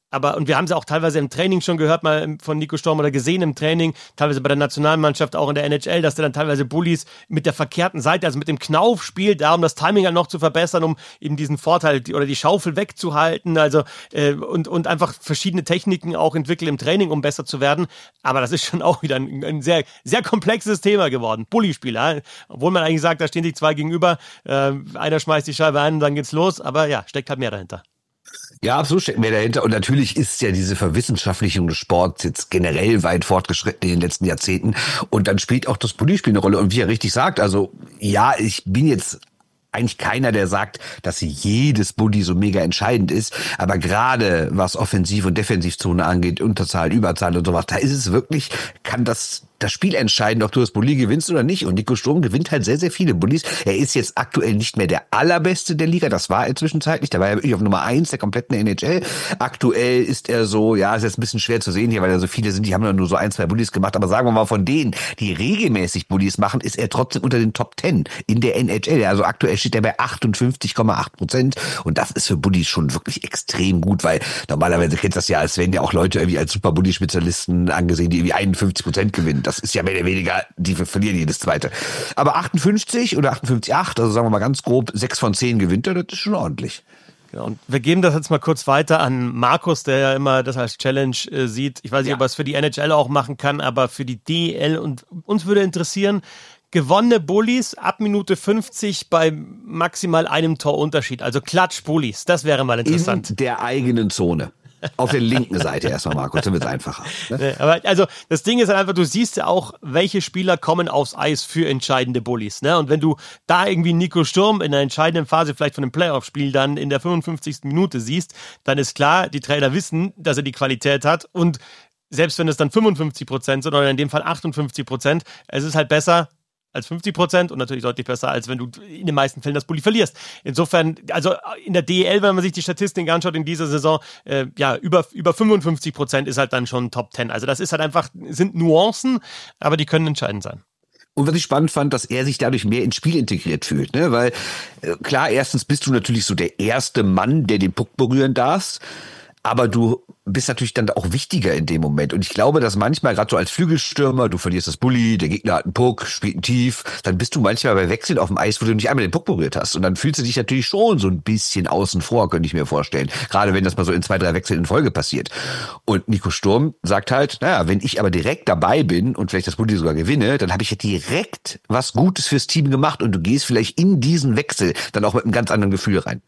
Aber, und wir haben es auch teilweise im Training schon gehört, mal von Nico Sturm oder gesehen im Training, teilweise bei der Nationalmannschaft, auch in der N H L, dass der dann teilweise Bullies mit der verkehrten Seite, also mit dem Knauf spielt, da um das Timing halt noch zu verbessern, um eben diesen Vorteil oder die Schaufel wegzuhalten, also äh, und, und einfach verschiedene Techniken auch entwickelt im Training, um besser zu werden. Aber das ist schon auch wieder ein, ein sehr, sehr komplexes Thema geworden. Bullyspieler, ja? Obwohl man eigentlich sagt, da stehen sich zwei gegenüber, äh, einer schmeißt die Scheibe ein und dann geht's los, aber ja, steckt halt mehr dahinter. Ja, absolut steckt mehr dahinter. Und natürlich ist ja diese Verwissenschaftlichung des Sports jetzt generell weit fortgeschritten in den letzten Jahrzehnten. Und dann spielt auch das Bullyspiel eine Rolle. Und wie er richtig sagt, also ja, ich bin jetzt eigentlich keiner, der sagt, dass jedes Bully so mega entscheidend ist. Aber gerade was Offensiv- und Defensivzone angeht, Unterzahl, Überzahl und sowas, da ist es wirklich, kann das das Spiel entscheiden, ob du das Bully gewinnst oder nicht. Und Nico Sturm gewinnt halt sehr, sehr viele Bullies. Er ist jetzt aktuell nicht mehr der allerbeste der Liga. Das war er zwischenzeitlich. Da war er wirklich auf Nummer eins der kompletten N H L. Aktuell ist er so, ja, ist jetzt ein bisschen schwer zu sehen hier, weil da so viele sind, die haben nur so ein, zwei Bullies gemacht. Aber sagen wir mal, von denen, die regelmäßig Bullies machen, ist er trotzdem unter den Top Ten in der N H L. Also aktuell steht er bei achtundfünfzig Komma acht Prozent. Und das ist für Bullies schon wirklich extrem gut, weil normalerweise kennst du das ja, als werden ja auch Leute irgendwie als super Bully-Spezialisten angesehen, die irgendwie einundfünfzig Prozent gewinnen. Das ist ja mehr oder weniger, die verlieren jedes zweite. Aber achtundfünfzig oder achtundfünfzig Komma acht, also sagen wir mal ganz grob, sechs von zehn gewinnt er, das ist schon ordentlich. Genau, und wir geben das jetzt mal kurz weiter an Markus, der ja immer das als Challenge äh, sieht. Ich weiß nicht, ja. ob er es für die N H L auch machen kann, aber für die D E L. Und uns würde interessieren, gewonnene Bullies ab Minute fünfzig bei maximal einem Torunterschied. Also Klatsch-Bullies, das wäre mal interessant. In der eigenen Zone. Auf der linken Seite erstmal, Markus, dann wird es einfacher. Ne? Aber also das Ding ist halt einfach, du siehst ja auch, welche Spieler kommen aufs Eis für entscheidende Bullies. Ne? Und wenn du da irgendwie Nico Sturm in der entscheidenden Phase vielleicht von einem Playoff-Spiel dann in der fünfundfünfzigsten Minute siehst, dann ist klar, die Trainer wissen, dass er die Qualität hat. Und selbst wenn es dann fünfundfünfzig Prozent sind oder in dem Fall achtundfünfzig Prozent, es ist halt besser als fünfzig Prozent und natürlich deutlich besser, als wenn du in den meisten Fällen das Bulli verlierst. Insofern, also in der D E L, wenn man sich die Statistik anschaut in dieser Saison, äh, ja, über, über fünfundfünfzig Prozent ist halt dann schon Top zehn. Also das ist halt einfach, sind Nuancen, aber die können entscheidend sein. Und was ich spannend fand, dass er sich dadurch mehr ins Spiel integriert fühlt, ne? Weil äh, klar, erstens bist du natürlich so der erste Mann, der den Puck berühren darf. Aber du bist natürlich dann auch wichtiger in dem Moment. Und ich glaube, dass manchmal, gerade so als Flügelstürmer, du verlierst das Bulli, der Gegner hat einen Puck, spielt einen Tief, dann bist du manchmal bei Wechseln auf dem Eis, wo du nicht einmal den Puck berührt hast. Und dann fühlst du dich natürlich schon so ein bisschen außen vor, könnte ich mir vorstellen. Gerade wenn das mal so in zwei, drei Wechseln in Folge passiert. Und Nico Sturm sagt halt, naja, wenn ich aber direkt dabei bin und vielleicht das Bulli sogar gewinne, dann habe ich ja direkt was Gutes fürs Team gemacht und du gehst vielleicht in diesen Wechsel dann auch mit einem ganz anderen Gefühl rein.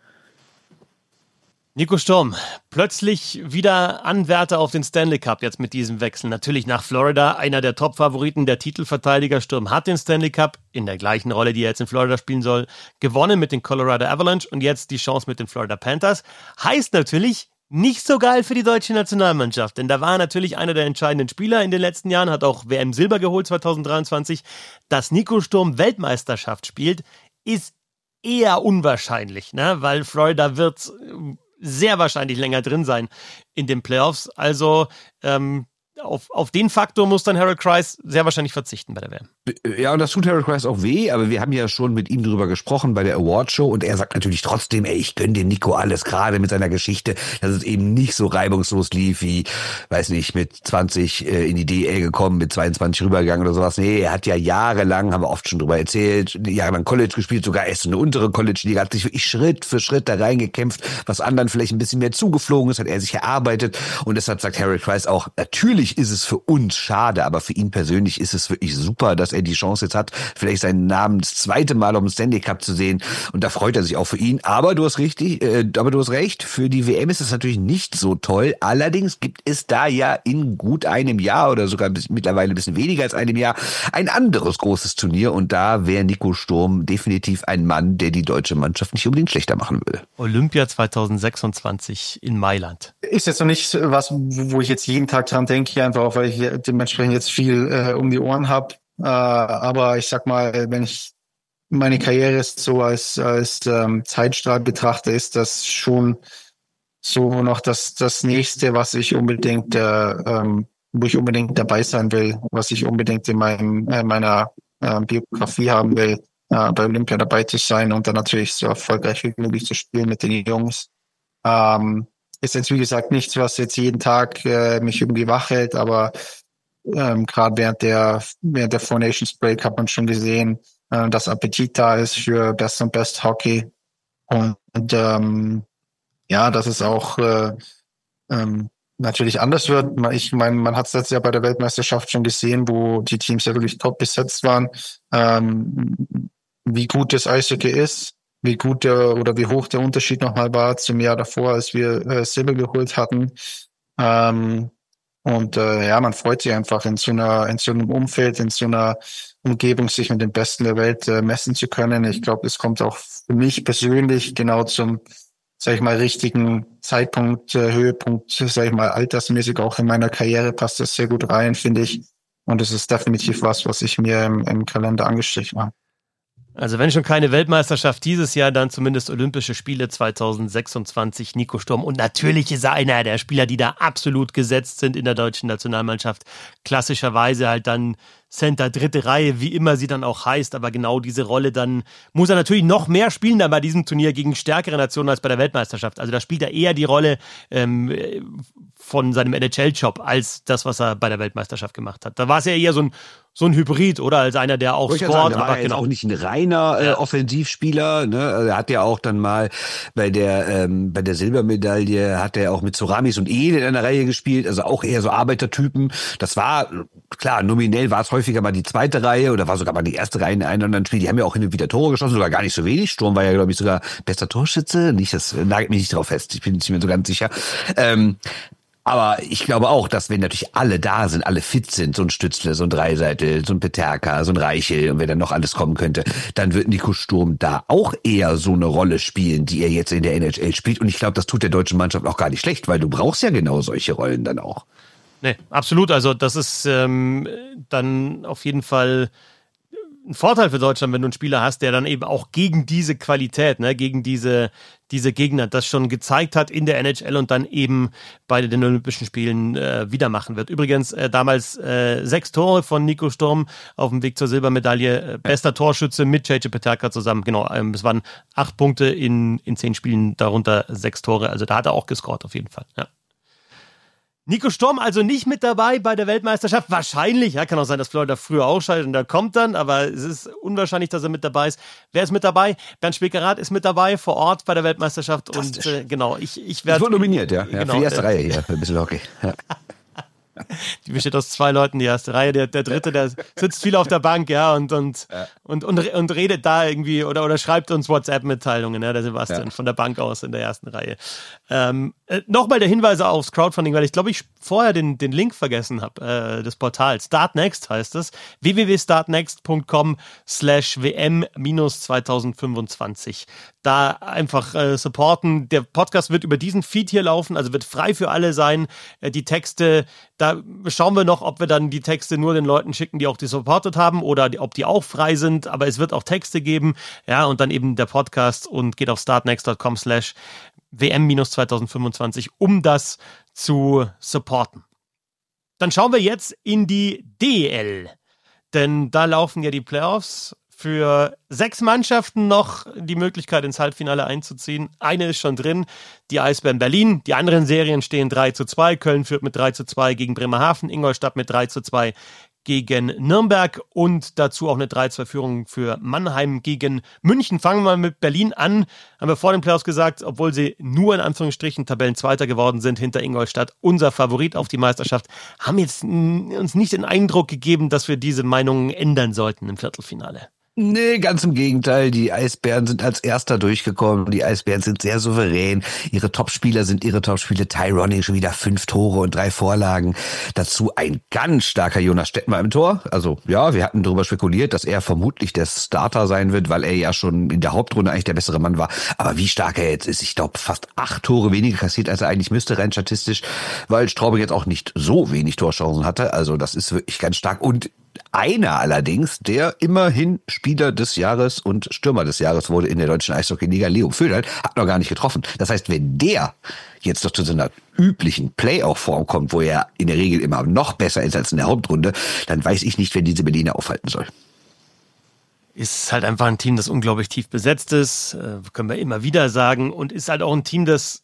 Nico Sturm, plötzlich wieder Anwärter auf den Stanley Cup jetzt mit diesem Wechsel. Natürlich nach Florida, einer der Top-Favoriten, der Titelverteidiger. Sturm hat den Stanley Cup in der gleichen Rolle, die er jetzt in Florida spielen soll, gewonnen mit den Colorado Avalanche und jetzt die Chance mit den Florida Panthers. Heißt natürlich, nicht so geil für die deutsche Nationalmannschaft, denn da war natürlich einer der entscheidenden Spieler in den letzten Jahren, hat auch W M Silber geholt zwanzig dreiundzwanzig. Dass Nico Sturm Weltmeisterschaft spielt, ist eher unwahrscheinlich, ne? Weil Florida wird sehr wahrscheinlich länger drin sein in den Playoffs. Also ähm, auf, auf den Faktor muss dann Harold Kreis sehr wahrscheinlich verzichten bei der W M. Ja, und das tut Harold Kreis auch weh, aber wir haben ja schon mit ihm drüber gesprochen bei der Awardshow und er sagt natürlich trotzdem, ey, ich gönne dem Nico alles, gerade mit seiner Geschichte, dass es eben nicht so reibungslos lief wie, weiß nicht, mit zwanzig äh, in die D E L gekommen, mit zweiundzwanzig rübergegangen oder sowas. Nee, er hat ja jahrelang, haben wir oft schon drüber erzählt, jahrelang College gespielt, sogar erst eine untere College-Liga, hat sich wirklich Schritt für Schritt da reingekämpft, was anderen vielleicht ein bisschen mehr zugeflogen ist, hat er sich erarbeitet und deshalb sagt Harold Kreis auch, natürlich ist es für uns schade, aber für ihn persönlich ist es wirklich super, dass er die Chance jetzt hat, vielleicht seinen Namen das zweite Mal um den Stanley Cup zu sehen und da freut er sich auch für ihn. Aber du hast richtig, äh, aber du hast recht, für die W M ist es natürlich nicht so toll. Allerdings gibt es da ja in gut einem Jahr oder sogar bis, mittlerweile ein bisschen weniger als einem Jahr ein anderes großes Turnier und da wäre Nico Sturm definitiv ein Mann, der die deutsche Mannschaft nicht unbedingt schlechter machen würde. Olympia zwanzig sechsundzwanzig in Mailand. Ist jetzt noch nicht was, wo ich jetzt jeden Tag dran denke, einfach auch, weil ich dementsprechend jetzt viel äh, um die Ohren habe. Uh, aber ich sag mal, wenn ich meine Karriere so als als ähm, Zeitstrahl betrachte, ist das schon so noch das das nächste, was ich unbedingt, äh, ähm, wo ich unbedingt dabei sein will, was ich unbedingt in meinem äh, meiner äh, Biografie haben will, äh, bei Olympia dabei zu sein und dann natürlich so erfolgreich wie möglich zu spielen mit den Jungs. Ähm, ist jetzt, wie gesagt, nichts, was jetzt jeden Tag äh, mich irgendwie wach hält, aber ähm, gerade während der während der Four Nations Break hat man schon gesehen, äh, dass Appetit da ist für Best und Best Hockey. Und, und ähm, ja, dass es auch äh, ähm, natürlich anders wird. Ich meine, man hat es letztes Jahr bei der Weltmeisterschaft schon gesehen, wo die Teams ja wirklich top besetzt waren, ähm, wie gut das Eishockey ist, wie gut der oder wie hoch der Unterschied nochmal war zum Jahr davor, als wir äh, Silber geholt hatten. Ähm, und äh, ja, man freut sich einfach in so einer, in so einem Umfeld, in so einer Umgebung, sich mit den Besten der Welt äh, messen zu können. Ich glaube, es kommt auch für mich persönlich genau zum, sag ich mal, richtigen Zeitpunkt, äh, Höhepunkt, sag ich mal, altersmäßig auch in meiner Karriere passt das sehr gut rein, finde ich. Und es ist definitiv was, was ich mir im, im Kalender angestrichen habe. Also wenn schon keine Weltmeisterschaft dieses Jahr, dann zumindest Olympische Spiele zwanzig sechsundzwanzig, Nico Sturm. Und natürlich ist er einer der Spieler, die da absolut gesetzt sind in der deutschen Nationalmannschaft. Klassischerweise halt dann Center, dritte Reihe, wie immer sie dann auch heißt, aber genau diese Rolle, dann muss er natürlich noch mehr spielen dann bei diesem Turnier gegen stärkere Nationen als bei der Weltmeisterschaft. Also da spielt er eher die Rolle ähm, von seinem N H L-Job als das, was er bei der Weltmeisterschaft gemacht hat. Da war es ja eher so ein so ein Hybrid, oder? Als einer, der auch scoret. Aber er ist auch nicht ein reiner äh, Offensivspieler. Ne? Er hat ja auch dann mal bei der ähm, bei der Silbermedaille hat er auch mit Zoramis und Ede in einer Reihe gespielt. Also auch eher so Arbeitertypen. Das war, klar, nominell war es häufiger mal die zweite Reihe oder war sogar mal die erste Reihe in einem oder anderen Spiel. Die haben ja auch hin und wieder Tore geschossen, sogar gar nicht so wenig. Sturm war ja, glaube ich, sogar bester Torschütze. Nicht, das nagelt mich nicht drauf fest. Ich bin nicht mehr so ganz sicher. Ähm, Aber ich glaube auch, dass wenn natürlich alle da sind, alle fit sind, so ein Stützle, so ein Dreiseitel, so ein Peterka, so ein Reichel und wer dann noch alles kommen könnte, dann wird Nico Sturm da auch eher so eine Rolle spielen, die er jetzt in der N H L spielt. Und ich glaube, das tut der deutschen Mannschaft auch gar nicht schlecht, weil du brauchst ja genau solche Rollen dann auch. Nee, absolut. Also das ist ähm, dann auf jeden Fall ein Vorteil für Deutschland, wenn du einen Spieler hast, der dann eben auch gegen diese Qualität, ne, gegen diese diese Gegner das schon gezeigt hat in der N H L und dann eben bei den Olympischen Spielen äh, wieder machen wird. Übrigens äh, damals äh, sechs Tore von Nico Sturm auf dem Weg zur Silbermedaille. Äh, bester Torschütze mit J J Peterka zusammen. Genau, ähm, es waren acht Punkte in in zehn Spielen, darunter sechs Tore. Also da hat er auch gescored auf jeden Fall. Ja. Nico Sturm also nicht mit dabei bei der Weltmeisterschaft. Wahrscheinlich, ja, kann auch sein, dass Florida früher ausscheidet und da kommt dann, aber es ist unwahrscheinlich, dass er mit dabei ist. Wer ist mit dabei? Bernd Spekerath ist mit dabei vor Ort bei der Weltmeisterschaft und äh, genau, ich ich werde. Ich wurde nominiert, ja, ja genau, für die erste äh, Reihe hier, ein bisschen Hockey. Ja. Die besteht aus zwei Leuten, die erste Reihe. Der, der dritte, der sitzt viel auf der Bank, ja, und, und, ja. und, und, und redet da irgendwie oder, oder schreibt uns WhatsApp-Mitteilungen, ja, der Sebastian, ja. von der Bank aus in der ersten Reihe. Ähm, äh, Nochmal der Hinweis aufs Crowdfunding, weil ich glaube, ich vorher den, den Link vergessen habe, äh, des Portals. Startnext heißt es. w w w punkt startnext punkt com slash w m zwanzig fünfundzwanzig. Da einfach äh, supporten. Der Podcast wird über diesen Feed hier laufen, also wird frei für alle sein. Äh, die Texte, da schauen wir noch, ob wir dann die Texte nur den Leuten schicken, die auch die supportet haben oder die, ob die auch frei sind. Aber es wird auch Texte geben. Ja, und dann eben der Podcast und geht auf startnext punkt com slash w m zwanzig fünfundzwanzig, um das zu supporten. Dann schauen wir jetzt in die D E L. Denn da laufen ja die Playoffs. Für sechs Mannschaften noch die Möglichkeit, ins Halbfinale einzuziehen. Eine ist schon drin, die Eisbären Berlin. Die anderen Serien stehen drei zu zwei. Köln führt mit drei zu zwei gegen Bremerhaven. Ingolstadt mit drei zu zwei gegen Nürnberg. Und dazu auch eine drei zu zwei Führung für Mannheim gegen München. Fangen wir mal mit Berlin an. Haben wir vor den Playoffs gesagt, obwohl sie nur in Anführungsstrichen Tabellenzweiter geworden sind hinter Ingolstadt, unser Favorit auf die Meisterschaft, haben jetzt uns nicht den Eindruck gegeben, dass wir diese Meinungen ändern sollten im Viertelfinale. Nee, ganz im Gegenteil. Die Eisbären sind als Erster durchgekommen. Die Eisbären sind sehr souverän. Ihre Topspieler sind ihre Topspieler. Tyrone schon wieder fünf Tore und drei Vorlagen. Dazu ein ganz starker Jonas Stettmer im Tor. Also ja, wir hatten darüber spekuliert, dass er vermutlich der Starter sein wird, weil er ja schon in der Hauptrunde eigentlich der bessere Mann war. Aber wie stark er jetzt ist, ich glaube fast acht Tore weniger kassiert, als er eigentlich müsste, rein statistisch, weil Straube jetzt auch nicht so wenig Torchancen hatte. Also das ist wirklich ganz stark. Und einer allerdings, der immerhin Spieler des Jahres und Stürmer des Jahres wurde in der deutschen Eishockey-Liga, Leo Föderl, hat noch gar nicht getroffen. Das heißt, wenn der jetzt noch zu so einer üblichen Playoff-Form kommt, wo er in der Regel immer noch besser ist als in der Hauptrunde, dann weiß ich nicht, wer diese Berliner aufhalten soll. Ist halt einfach ein Team, das unglaublich tief besetzt ist, äh, können wir immer wieder sagen, und ist halt auch ein Team, das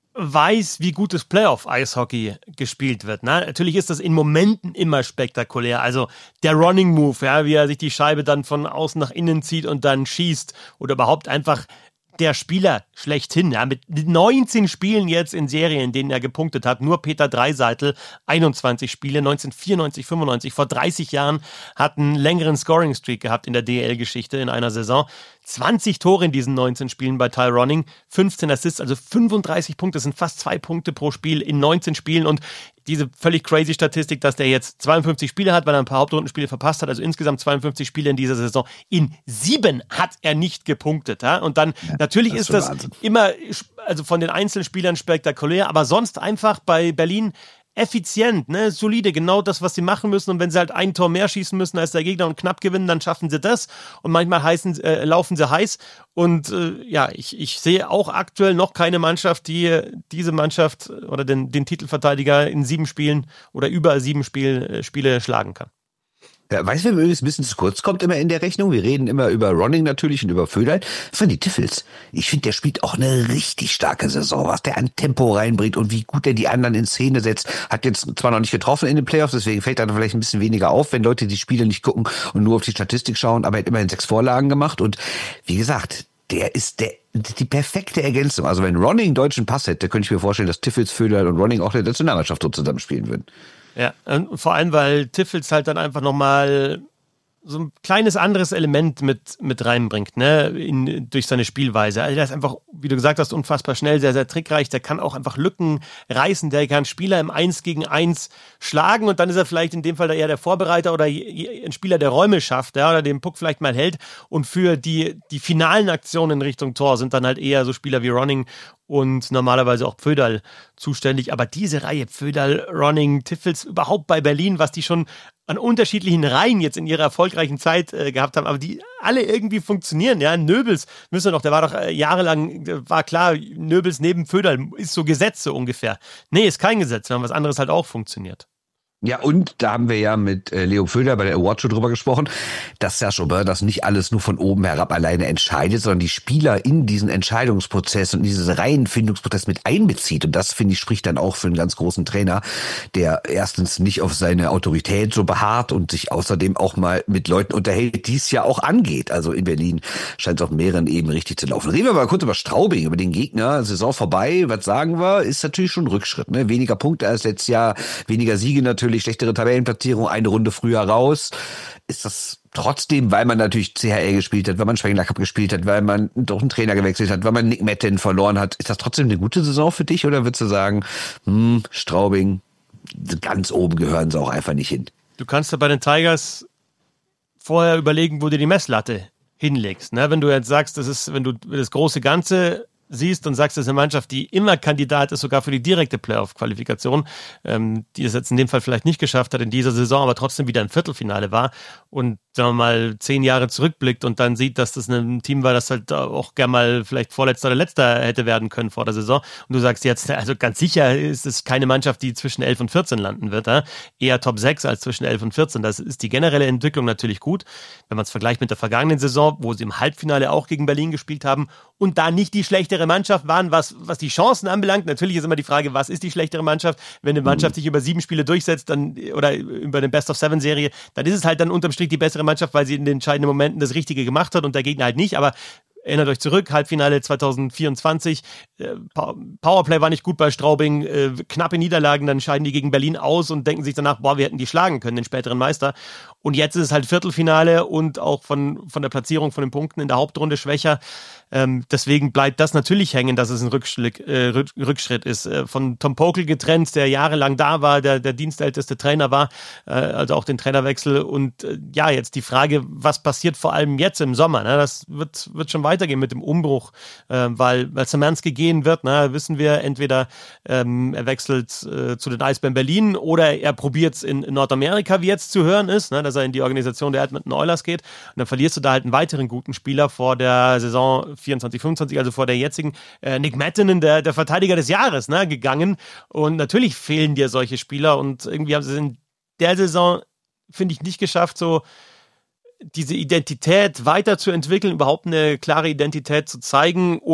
weiß, wie gutes Playoff-Eishockey gespielt wird. Ne? Natürlich ist das in Momenten immer spektakulär. Also der Running Move, ja, wie er sich die Scheibe dann von außen nach innen zieht und dann schießt oder überhaupt einfach der Spieler schlechthin, ja, mit neunzehn Spielen jetzt in Serien, in denen er gepunktet hat, nur Peter Dreiseitel, einundzwanzig Spiele, neunzehnhundertvierundneunzig, fünfundneunzig, vor dreißig Jahren, hat einen längeren Scoring-Streak gehabt in der D E L-Geschichte in einer Saison. zwanzig Tore in diesen neunzehn Spielen bei Ty Ronning, fünfzehn Assists, also fünfunddreißig Punkte, das sind fast zwei Punkte pro Spiel in neunzehn Spielen und diese völlig crazy Statistik, dass der jetzt zweiundfünfzig Spiele hat, weil er ein paar Hauptrundenspiele verpasst hat, also insgesamt zweiundfünfzig Spiele in dieser Saison. In sieben hat er nicht gepunktet. Ja? Und dann, ja, natürlich das ist, ist das Wahnsinn. Immer, also von den Einzelspielern spektakulär, aber sonst einfach bei Berlin effizient, ne, solide, genau das, was sie machen müssen. Und wenn sie halt ein Tor mehr schießen müssen als der Gegner und knapp gewinnen, dann schaffen sie das. Und manchmal heißen, äh, laufen sie heiß. Und äh, ja, ich, ich sehe auch aktuell noch keine Mannschaft, die diese Mannschaft oder den, den Titelverteidiger in sieben Spielen oder über sieben Spiel, äh, Spiele schlagen kann. Ja, weißt du, wer übrigens ein bisschen zu kurz kommt immer in der Rechnung? Wir reden immer über Ronning natürlich und über Föderl. Von die Tiffels. Ich finde, der spielt auch eine richtig starke Saison, was der an Tempo reinbringt und wie gut er die anderen in Szene setzt. Hat jetzt zwar noch nicht getroffen in den Playoffs, deswegen fällt er dann vielleicht ein bisschen weniger auf, wenn Leute die Spiele nicht gucken und nur auf die Statistik schauen, aber er hat immerhin sechs Vorlagen gemacht und wie gesagt, der ist der die perfekte Ergänzung. Also wenn Ronning einen deutschen Pass hätte, könnte ich mir vorstellen, dass Tiffels, Föderl und Ronning auch der Nationalmannschaft so zusammenspielen würden. Ja, und vor allem, weil Tiffels halt dann einfach nochmal so ein kleines anderes Element mit, mit reinbringt, ne, in, durch seine Spielweise. Also der ist einfach, wie du gesagt hast, unfassbar schnell, sehr, sehr trickreich. Der kann auch einfach Lücken reißen. Der kann Spieler im eins gegen eins schlagen und dann ist er vielleicht in dem Fall eher der Vorbereiter oder ein Spieler, der Räume schafft, ja, oder den Puck vielleicht mal hält. Und für die, die finalen Aktionen in Richtung Tor sind dann halt eher so Spieler wie Ronning und normalerweise auch Föderl zuständig. Aber diese Reihe Föderl, Ronning, Tiffels, überhaupt bei Berlin, was die schon an unterschiedlichen Reihen jetzt in ihrer erfolgreichen Zeit äh, gehabt haben, aber die alle irgendwie funktionieren. Ja, Nöbels müssen wir noch, der war doch äh, jahrelang, war klar, Nöbels neben Föderl ist so Gesetz so ungefähr. Nee, ist kein Gesetz, wenn was anderes halt auch funktioniert. Ja, und da haben wir ja mit äh, Leo Föderl bei der Awardshow drüber gesprochen, dass Serge Aubin das nicht alles nur von oben herab alleine entscheidet, sondern die Spieler in diesen Entscheidungsprozess und diesen Reihenfindungsprozess mit einbezieht. Und das, finde ich, spricht dann auch für einen ganz großen Trainer, der erstens nicht auf seine Autorität so beharrt und sich außerdem auch mal mit Leuten unterhält, die es ja auch angeht. Also in Berlin scheint es auf mehreren Ebenen richtig zu laufen. Reden wir mal kurz über Straubing, über den Gegner. Saison vorbei, was sagen wir? Ist natürlich schon ein Rückschritt. Ne? Weniger Punkte als letztes Jahr, weniger Siege natürlich. Schlechtere Tabellenplatzierung, eine Runde früher raus. Ist das trotzdem, weil man natürlich C H L gespielt hat, weil man Spengler Cup gespielt hat, weil man doch einen Trainer gewechselt hat, weil man Nick Metten verloren hat, ist das trotzdem eine gute Saison für dich oder würdest du sagen, hm, Straubing, ganz oben gehören sie auch einfach nicht hin? Du kannst ja bei den Tigers vorher überlegen, wo du die Messlatte hinlegst. Ne? Wenn du jetzt sagst, das ist, wenn du das große Ganze siehst und sagst, das ist eine Mannschaft, die immer Kandidat ist, sogar für die direkte Playoff-Qualifikation, ähm, die es jetzt in dem Fall vielleicht nicht geschafft hat in dieser Saison, aber trotzdem wieder im Viertelfinale war und sagen wir mal zehn Jahre zurückblickt und dann sieht, dass das ein Team war, das halt auch gerne mal vielleicht Vorletzter oder Letzter hätte werden können vor der Saison und du sagst jetzt, also ganz sicher ist es keine Mannschaft, die zwischen elf und vierzehn landen wird, ja? Eher Top sechs als zwischen elf und vierzehn, das ist die generelle Entwicklung natürlich gut, wenn man es vergleicht mit der vergangenen Saison, wo sie im Halbfinale auch gegen Berlin gespielt haben und da nicht die schlechtere Mannschaft waren, was, was die Chancen anbelangt. Natürlich ist immer die Frage, was ist die schlechtere Mannschaft? Wenn eine Mannschaft sich über sieben Spiele durchsetzt dann oder über eine Best-of-Seven-Serie, dann ist es halt dann unterm Strich die bessere Mannschaft, weil sie in den entscheidenden Momenten das Richtige gemacht hat und der Gegner halt nicht. Aber erinnert euch zurück, Halbfinale zwanzig vierundzwanzig, äh, Powerplay war nicht gut bei Straubing, äh, knappe Niederlagen, dann scheiden die gegen Berlin aus und denken sich danach, boah, wir hätten die schlagen können, den späteren Meister. Und jetzt ist es halt Viertelfinale und auch von, von der Platzierung, von den Punkten in der Hauptrunde schwächer. Ähm, deswegen bleibt das natürlich hängen, dass es ein Rückschritt, äh, Rückschritt ist. Äh, von Tom Pokel getrennt, der jahrelang da war, der, der dienstälteste Trainer war, äh, also auch den Trainerwechsel. Und äh, ja, jetzt die Frage, was passiert vor allem jetzt im Sommer? Ne? Das wird, wird schon weitergehen mit dem Umbruch, äh, weil, weil Szymanski gehen wird, ne? Wissen wir, entweder ähm, er wechselt äh, zu den Eisbären Berlin oder er probiert es in, in Nordamerika, wie jetzt zu hören ist, ne? Dass er in die Organisation der Edmonton Oilers geht. Und dann verlierst du da halt einen weiteren guten Spieler vor der Saison vierundzwanzig fünfundzwanzig, also vor der jetzigen äh, Nick Mettinen, der, der Verteidiger des Jahres, ne, gegangen. Und natürlich fehlen dir solche Spieler und irgendwie haben sie es in der Saison, finde ich, nicht geschafft, so diese Identität weiterzuentwickeln, überhaupt eine klare Identität zu zeigen und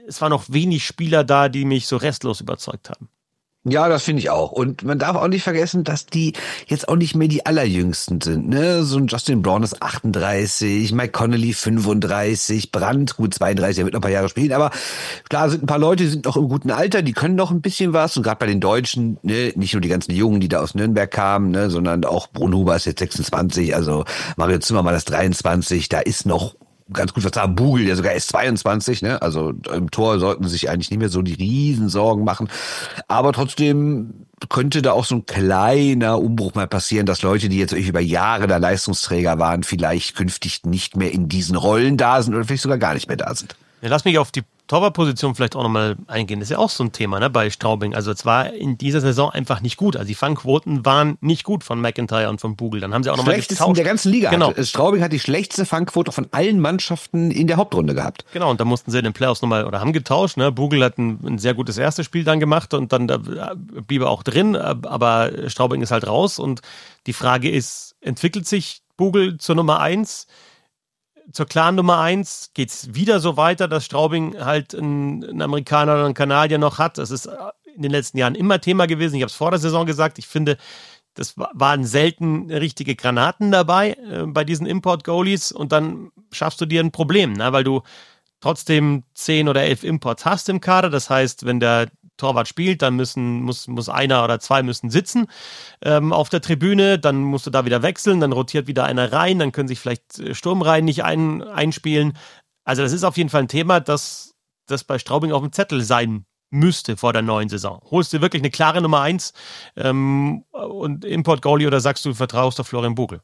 es waren noch wenig Spieler da, die mich so restlos überzeugt haben. Ja, das finde ich auch. Und man darf auch nicht vergessen, dass die jetzt auch nicht mehr die allerjüngsten sind. Ne? So ein Justin Brown ist achtunddreißig, Mike Connolly fünfunddreißig, Brandt, gut zweiunddreißig, er wird noch ein paar Jahre spielen. Aber klar sind ein paar Leute, die sind noch im guten Alter, die können noch ein bisschen was. Und gerade bei den Deutschen, ne, nicht nur die ganzen Jungen, die da aus Nürnberg kamen, ne, sondern auch Brunhuber ist jetzt sechsundzwanzig, also Mario Zimmermann ist dreiundzwanzig, da ist noch ganz gut was da. Bugel, ja sogar erst zweiundzwanzig, ne? Also im Tor sollten sich eigentlich nicht mehr so die Riesensorgen machen. Aber trotzdem könnte da auch so ein kleiner Umbruch mal passieren, dass Leute, die jetzt über Jahre da Leistungsträger waren, vielleicht künftig nicht mehr in diesen Rollen da sind oder vielleicht sogar gar nicht mehr da sind. Ja, lass mich auf die Torwartposition vielleicht auch nochmal eingehen. Das ist ja auch so ein Thema, ne, bei Straubing. Also es war in dieser Saison einfach nicht gut. Also die Fangquoten waren nicht gut von McIntyre und von Bugel. Dann haben sie auch nochmal getauscht. In der ganzen Liga. Genau. Hat. Straubing hat die schlechteste Fangquote von allen Mannschaften in der Hauptrunde gehabt. Genau, und da mussten sie in den Playoffs nochmal, oder haben getauscht. Ne? Bugel hat ein, ein sehr gutes erstes Spiel dann gemacht und dann da blieb er auch drin. Aber Straubing ist halt raus. Und die Frage ist, entwickelt sich Bugel zur Nummer eins? Zur klaren Nummer eins geht es wieder so weiter, dass Straubing halt einen, einen Amerikaner oder einen Kanadier noch hat. Das ist in den letzten Jahren immer Thema gewesen. Ich habe es vor der Saison gesagt. Ich finde, das waren selten richtige Granaten dabei äh, bei diesen Import-Goalies. Und dann schaffst du dir ein Problem, ne? Weil du trotzdem zehn oder elf Imports hast im Kader. Das heißt, wenn der Torwart spielt, dann müssen, muss, muss einer oder zwei müssen sitzen ähm, auf der Tribüne, dann musst du da wieder wechseln, dann rotiert wieder einer rein, dann können sich vielleicht Sturmreihen nicht ein, einspielen. Also das ist auf jeden Fall ein Thema, das, das bei Straubing auf dem Zettel sein müsste vor der neuen Saison. Holst du wirklich eine klare Nummer eins ähm, und Import-Goalie oder sagst du, du vertraust auf Florian Bugel?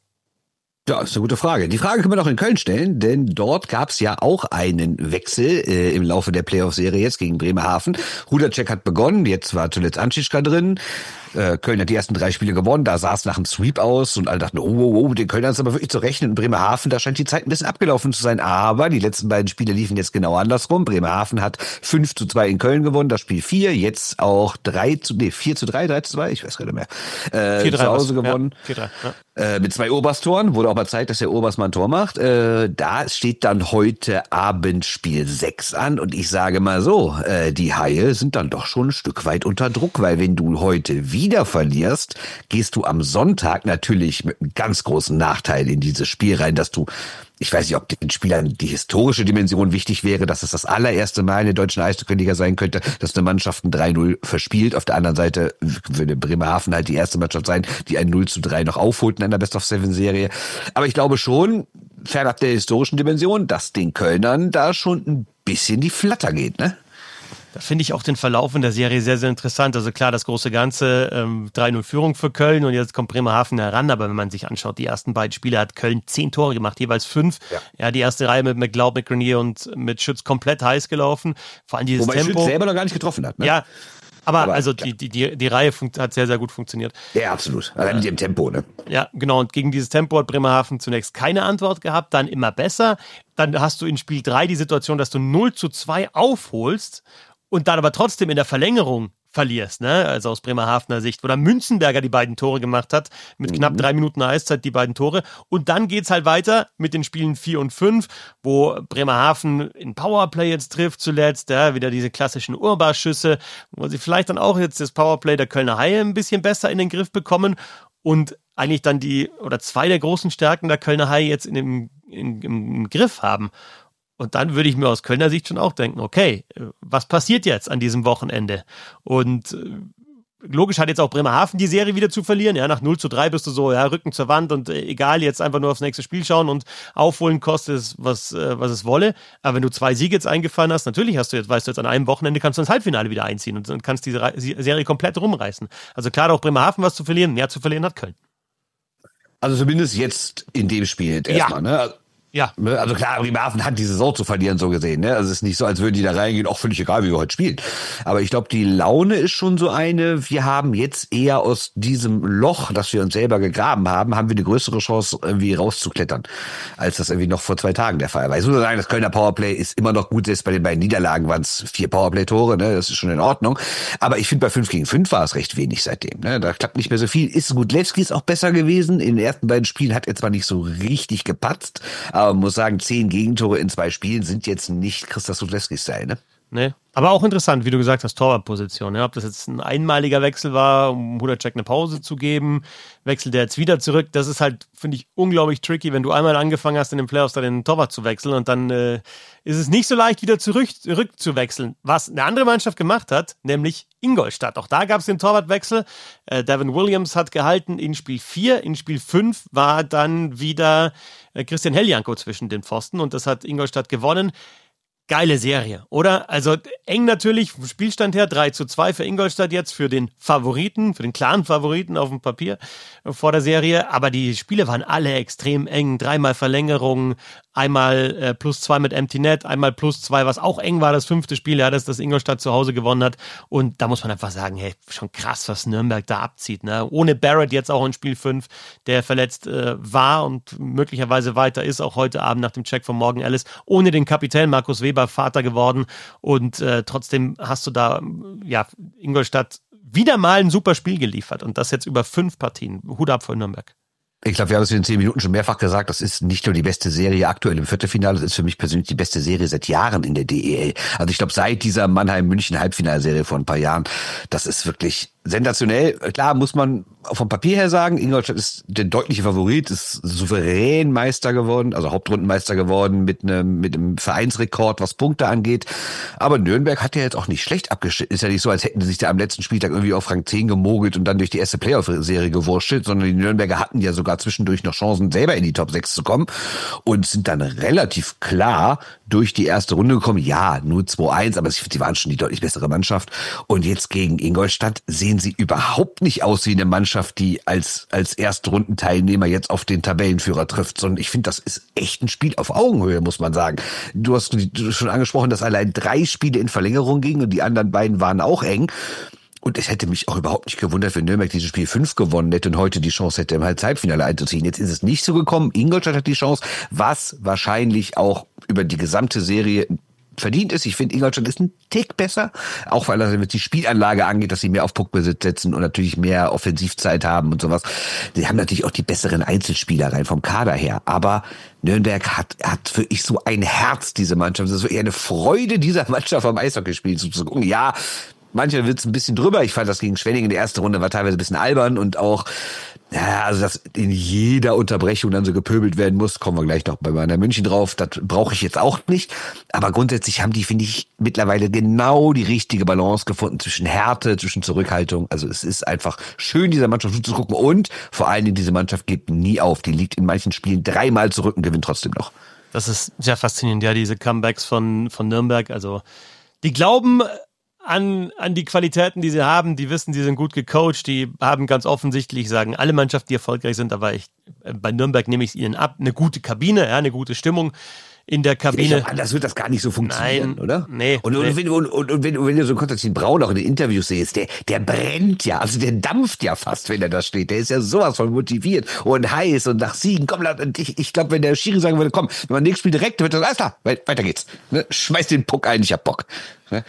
Ja, ist eine gute Frage. Die Frage können wir noch in Köln stellen, denn dort gab es ja auch einen Wechsel äh, im Laufe der Playoff-Serie jetzt gegen Bremerhaven. Rudacek hat begonnen, jetzt war zuletzt Anschischka drin. Äh, Köln hat die ersten drei Spiele gewonnen, da sah es nach einem Sweep aus und alle dachten, oh, oh, oh, den Kölnern ist aber wirklich zu rechnen. In Bremerhaven, da scheint die Zeit ein bisschen abgelaufen zu sein, aber die letzten beiden Spiele liefen jetzt genau andersrum. Bremerhaven hat fünf zu zwei in Köln gewonnen, das Spiel vier, jetzt auch drei zu, nee, vier zu drei, drei zu zwei, ich weiß gar nicht mehr, äh, vier drei zu Hause was, gewonnen. Ja, vier drei, ja. Äh, mit zwei Obersttoren, wurde auch mal Zeit, dass der Oberst mal ein Tor macht. Äh, da steht dann heute Abend Spiel sechs an und ich sage mal so, äh, die Haie sind dann doch schon ein Stück weit unter Druck, weil wenn du heute wieder verlierst, gehst du am Sonntag natürlich mit einem ganz großen Nachteil in dieses Spiel rein, dass du, ich weiß nicht, ob den Spielern die historische Dimension wichtig wäre, dass es das allererste Mal in der deutschen Eishockey-Liga sein könnte, dass eine Mannschaft ein drei null verspielt. Auf der anderen Seite würde Bremerhaven halt die erste Mannschaft sein, die ein null zu drei noch aufholt in einer Best-of-Seven-Serie. Aber ich glaube schon, fernab der historischen Dimension, dass den Kölnern da schon ein bisschen die Flatter geht, ne? Da finde ich auch den Verlauf in der Serie sehr, sehr interessant. Also klar, das große Ganze, ähm, drei null Führung für Köln und jetzt kommt Bremerhaven heran. Aber wenn man sich anschaut, die ersten beiden Spiele hat Köln zehn Tore gemacht, jeweils fünf. Ja, ja die erste Reihe mit McLeod, McGrenier und mit Schütz komplett heiß gelaufen. Vor allem dieses Wobei Tempo. Schütz selber noch gar nicht getroffen hat, ne? Ja, aber, aber also die, die, die, die Reihe funkt, hat sehr, sehr gut funktioniert. Ja, absolut. Allein mit dem Tempo, ne? Ja, genau. Und gegen dieses Tempo hat Bremerhaven zunächst keine Antwort gehabt, dann immer besser. Dann hast du in Spiel drei die Situation, dass du null zu zwei aufholst und dann aber trotzdem in der Verlängerung verlierst, ne? Also aus Bremerhavener Sicht, wo dann Münzenberger die beiden Tore gemacht hat, mit knapp drei Minuten Eiszeit die beiden Tore. Und dann geht's halt weiter mit den Spielen vier und fünf, wo Bremerhaven in Powerplay jetzt trifft zuletzt, ja, wieder diese klassischen Urbar-Schüsse, wo sie vielleicht dann auch jetzt das Powerplay der Kölner Haie ein bisschen besser in den Griff bekommen und eigentlich dann die, oder zwei der großen Stärken der Kölner Haie jetzt in dem, in, im Griff haben. Und dann würde ich mir aus Kölner Sicht schon auch denken, okay, was passiert jetzt an diesem Wochenende? Und logisch hat jetzt auch Bremerhaven die Serie wieder zu verlieren. Ja, nach null zu drei bist du so, ja, Rücken zur Wand und egal, jetzt einfach nur aufs nächste Spiel schauen und aufholen kostet es, was, was es wolle. Aber wenn du zwei Siege jetzt eingefahren hast, natürlich hast du jetzt, weißt du jetzt, an einem Wochenende kannst du ins Halbfinale wieder einziehen und dann kannst diese Serie komplett rumreißen. Also klar, auch Bremerhaven was zu verlieren, mehr zu verlieren hat Köln. Also zumindest jetzt in dem Spiel erstmal, ja. Ne? Ja. Also klar, Bremerhaven hat die Saison zu verlieren, so gesehen. Ne? Also es ist nicht so, als würden die da reingehen, auch völlig egal, wie wir heute spielen. Aber ich glaube, die Laune ist schon so eine, wir haben jetzt eher aus diesem Loch, das wir uns selber gegraben haben, haben wir eine größere Chance, irgendwie rauszuklettern, als das irgendwie noch vor zwei Tagen der Fall war. Ich muss nur sagen, das Kölner Powerplay ist immer noch gut, selbst bei den beiden Niederlagen waren es vier Powerplay-Tore, ne? Das ist schon in Ordnung. Aber ich finde, bei fünf gegen fünf war es recht wenig seitdem. Ne? Da klappt nicht mehr so viel. Ist Gudlewski ist auch besser gewesen. In den ersten beiden Spielen hat er zwar nicht so richtig gepatzt, aber man muss sagen, zehn Gegentore in zwei Spielen sind jetzt nicht Christoph Gudlewski-Style, ne? Nee. Aber auch interessant, wie du gesagt hast, Torwartposition. Ja, ob das jetzt ein einmaliger Wechsel war, um Hudacek eine Pause zu geben, wechselt der jetzt wieder zurück. Das ist halt, finde ich, unglaublich tricky, wenn du einmal angefangen hast, in den Playoffs da den Torwart zu wechseln und dann äh, ist es nicht so leicht, wieder zurück, zurück zu wechseln. Was eine andere Mannschaft gemacht hat, nämlich Ingolstadt. Auch da gab es den Torwartwechsel. Äh, Devin Williams hat gehalten in Spiel vier. In Spiel fünf war dann wieder äh, Christian Heljanko zwischen den Pfosten und das hat Ingolstadt gewonnen. Geile Serie, oder? Also eng natürlich, vom Spielstand her drei zu zwei für Ingolstadt jetzt, für den Favoriten, für den klaren Favoriten auf dem Papier vor der Serie. Aber die Spiele waren alle extrem eng. Dreimal Verlängerung, einmal äh, plus zwei mit Empty Net, einmal plus zwei, was auch eng war, das fünfte Spiel, ja, das das Ingolstadt zu Hause gewonnen hat. Und da muss man einfach sagen, hey, schon krass, was Nürnberg da abzieht. Ne? Ohne Barrett jetzt auch in Spiel fünf, der verletzt äh, war und möglicherweise weiter ist, auch heute Abend nach dem Check von Morgan Ellis. Ohne den Kapitän Markus Weber Vater geworden und äh, trotzdem hast du da ja Ingolstadt wieder mal ein super Spiel geliefert und das jetzt über fünf Partien. Hut ab von Nürnberg. Ich glaube, wir haben es in zehn Minuten schon mehrfach gesagt, das ist nicht nur die beste Serie aktuell im Viertelfinale, das ist für mich persönlich die beste Serie seit Jahren in der D E L. Also ich glaube, seit dieser Mannheim-München-Halbfinalserie vor ein paar Jahren, das ist wirklich sensationell. Klar muss man vom Papier her sagen, Ingolstadt ist der deutliche Favorit, ist souverän Meister geworden, also Hauptrundenmeister geworden mit einem mit einem Vereinsrekord, was Punkte angeht. Aber Nürnberg hat ja jetzt auch nicht schlecht abgeschnitten. Ist ja nicht so, als hätten sie sich da am letzten Spieltag irgendwie auf Rang zehn gemogelt und dann durch die erste Playoff-Serie gewurschtelt, sondern die Nürnberger hatten ja sogar zwischendurch noch Chancen, selber in die Top sechs zu kommen und sind dann relativ klar durch die erste Runde gekommen. Ja, nur zwei eins, aber sie waren schon die deutlich bessere Mannschaft. Und jetzt gegen Ingolstadt sehen sie überhaupt nicht aus wie eine Mannschaft, die als als Erstrundenteilnehmer jetzt auf den Tabellenführer trifft, sondern ich finde, das ist echt ein Spiel auf Augenhöhe, muss man sagen. Du hast schon angesprochen, dass allein drei Spiele in Verlängerung gingen und die anderen beiden waren auch eng. Und es hätte mich auch überhaupt nicht gewundert, wenn Nürnberg dieses Spiel fünf gewonnen hätte und heute die Chance hätte, im Halbfinale einzuziehen. Jetzt ist es nicht so gekommen. Ingolstadt hat die Chance, was wahrscheinlich auch über die gesamte Serie verdient ist. Ich finde, Ingolstadt ist ein Tick besser, auch weil das die Spielanlage angeht, dass sie mehr auf Puckbesitz setzen und natürlich mehr Offensivzeit haben und sowas. Sie haben natürlich auch die besseren Einzelspieler rein vom Kader her, aber Nürnberg hat hat wirklich so ein Herz, diese Mannschaft. Es ist wirklich eine Freude, dieser Mannschaft am Eishockeyspiel zuzugucken. Ja, manchmal wird's ein bisschen drüber. Ich fand das gegen Schwenningen in der ersten Runde war teilweise ein bisschen albern und auch, ja, also dass in jeder Unterbrechung dann so gepöbelt werden muss, kommen wir gleich noch bei meiner München drauf. Das brauche ich jetzt auch nicht. Aber grundsätzlich haben die, finde ich, mittlerweile genau die richtige Balance gefunden zwischen Härte, zwischen Zurückhaltung. Also es ist einfach schön, dieser Mannschaft zuzugucken und vor allen Dingen diese Mannschaft gibt nie auf. Die liegt in manchen Spielen dreimal zurück und gewinnt trotzdem noch. Das ist sehr faszinierend, ja, diese Comebacks von von Nürnberg. Also die glauben an, an die Qualitäten, die sie haben, die wissen, die sind gut gecoacht, die haben ganz offensichtlich, sagen alle Mannschaften, die erfolgreich sind, aber ich, bei Nürnberg nehme ich es ihnen ab, eine gute Kabine, ja, eine gute Stimmung in der Kabine. Ich glaube, anders wird das gar nicht so funktionieren, Nein, oder? Nee. Und, und, nee. Wenn, und, und, und, wenn, und wenn du so Konstantin Braun auch in den Interviews siehst, der, der brennt ja, also der dampft ja fast, wenn er da steht. Der ist ja sowas von motiviert und heiß und nach Siegen. Komm, ich, ich glaube, wenn der Schiri sagen würde, komm, wenn man nächstes Spiel direkt, wird das, alles klar, weiter geht's. Ne? Schmeiß den Puck ein, ich hab Bock. Ne?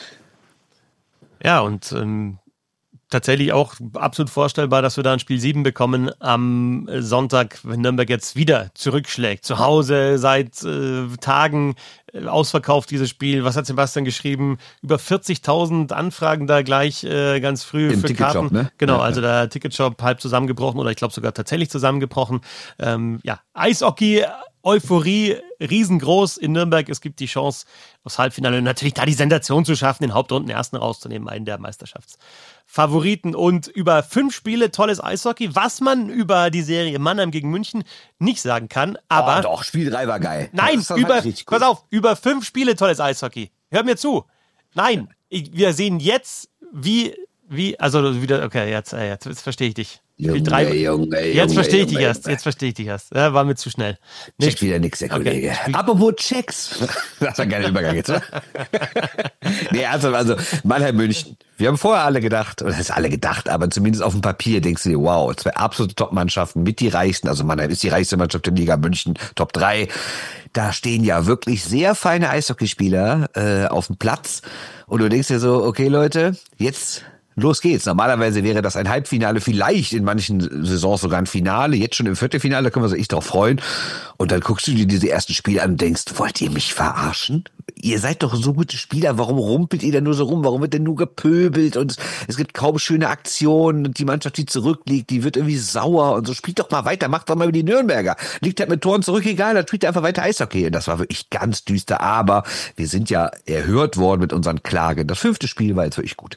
Ja, und ähm, tatsächlich auch absolut vorstellbar, dass wir da ein Spiel sieben bekommen am Sonntag, wenn Nürnberg jetzt wieder zurückschlägt. Zu Hause seit äh, Tagen äh, ausverkauft dieses Spiel. Was hat Sebastian geschrieben? Über vierzigtausend Anfragen da gleich äh, ganz früh Im für Ticketshop, Karten. Ne? Genau, ja, also der Ticketshop halb zusammengebrochen oder ich glaube sogar tatsächlich zusammengebrochen. Ähm, ja, Eishockey, Euphorie, riesengroß in Nürnberg. Es gibt die Chance, aufs Halbfinale und natürlich da die Sensation zu schaffen, den Hauptrunden ersten rauszunehmen, einen der Meisterschaftsfavoriten. Und über fünf Spiele tolles Eishockey, was man über die Serie Mannheim gegen München nicht sagen kann. Aber oh, doch, Spiel drei war geil. Nein, über, pass auf, über fünf Spiele tolles Eishockey. Hör mir zu. Nein, ich, wir sehen jetzt, wie, wie, also wieder, okay, jetzt, äh, jetzt, jetzt verstehe ich dich. Junge, drei, Junge, jetzt verstehe ich dich Junge, erst. Jetzt verstehe ich dich erst. Ja, war mir zu schnell. Nee, checkt wieder nix, der Kollege. Okay. Apropos Checks. Das war ein geiler Übergang jetzt, oder? Nee, also, also Mannheim München. Wir haben vorher alle gedacht, oder das ist alle gedacht, aber zumindest auf dem Papier denkst du dir, wow, zwei absolute Top-Mannschaften mit die reichsten. Also Mannheim ist die reichste Mannschaft der Liga, München Top drei. Da stehen ja wirklich sehr feine Eishockeyspieler äh, auf dem Platz. Und du denkst dir so, okay Leute, jetzt Los geht's. Normalerweise wäre das ein Halbfinale, vielleicht in manchen Saisons sogar ein Finale. Jetzt schon im Viertelfinale, da können wir uns echt drauf freuen. Und dann guckst du dir diese ersten Spiele an und denkst, wollt ihr mich verarschen? Ihr seid doch so gute Spieler, warum rumpelt ihr denn nur so rum? Warum wird denn nur gepöbelt? Und es gibt kaum schöne Aktionen. Und die Mannschaft, die zurückliegt, die wird irgendwie sauer und so. Spielt doch mal weiter, macht doch mal wie die Nürnberger. Liegt halt mit Toren zurück, egal, dann spielt er einfach weiter Eishockey. Und das war wirklich ganz düster. Aber wir sind ja erhört worden mit unseren Klagen. Das fünfte Spiel war jetzt wirklich gut.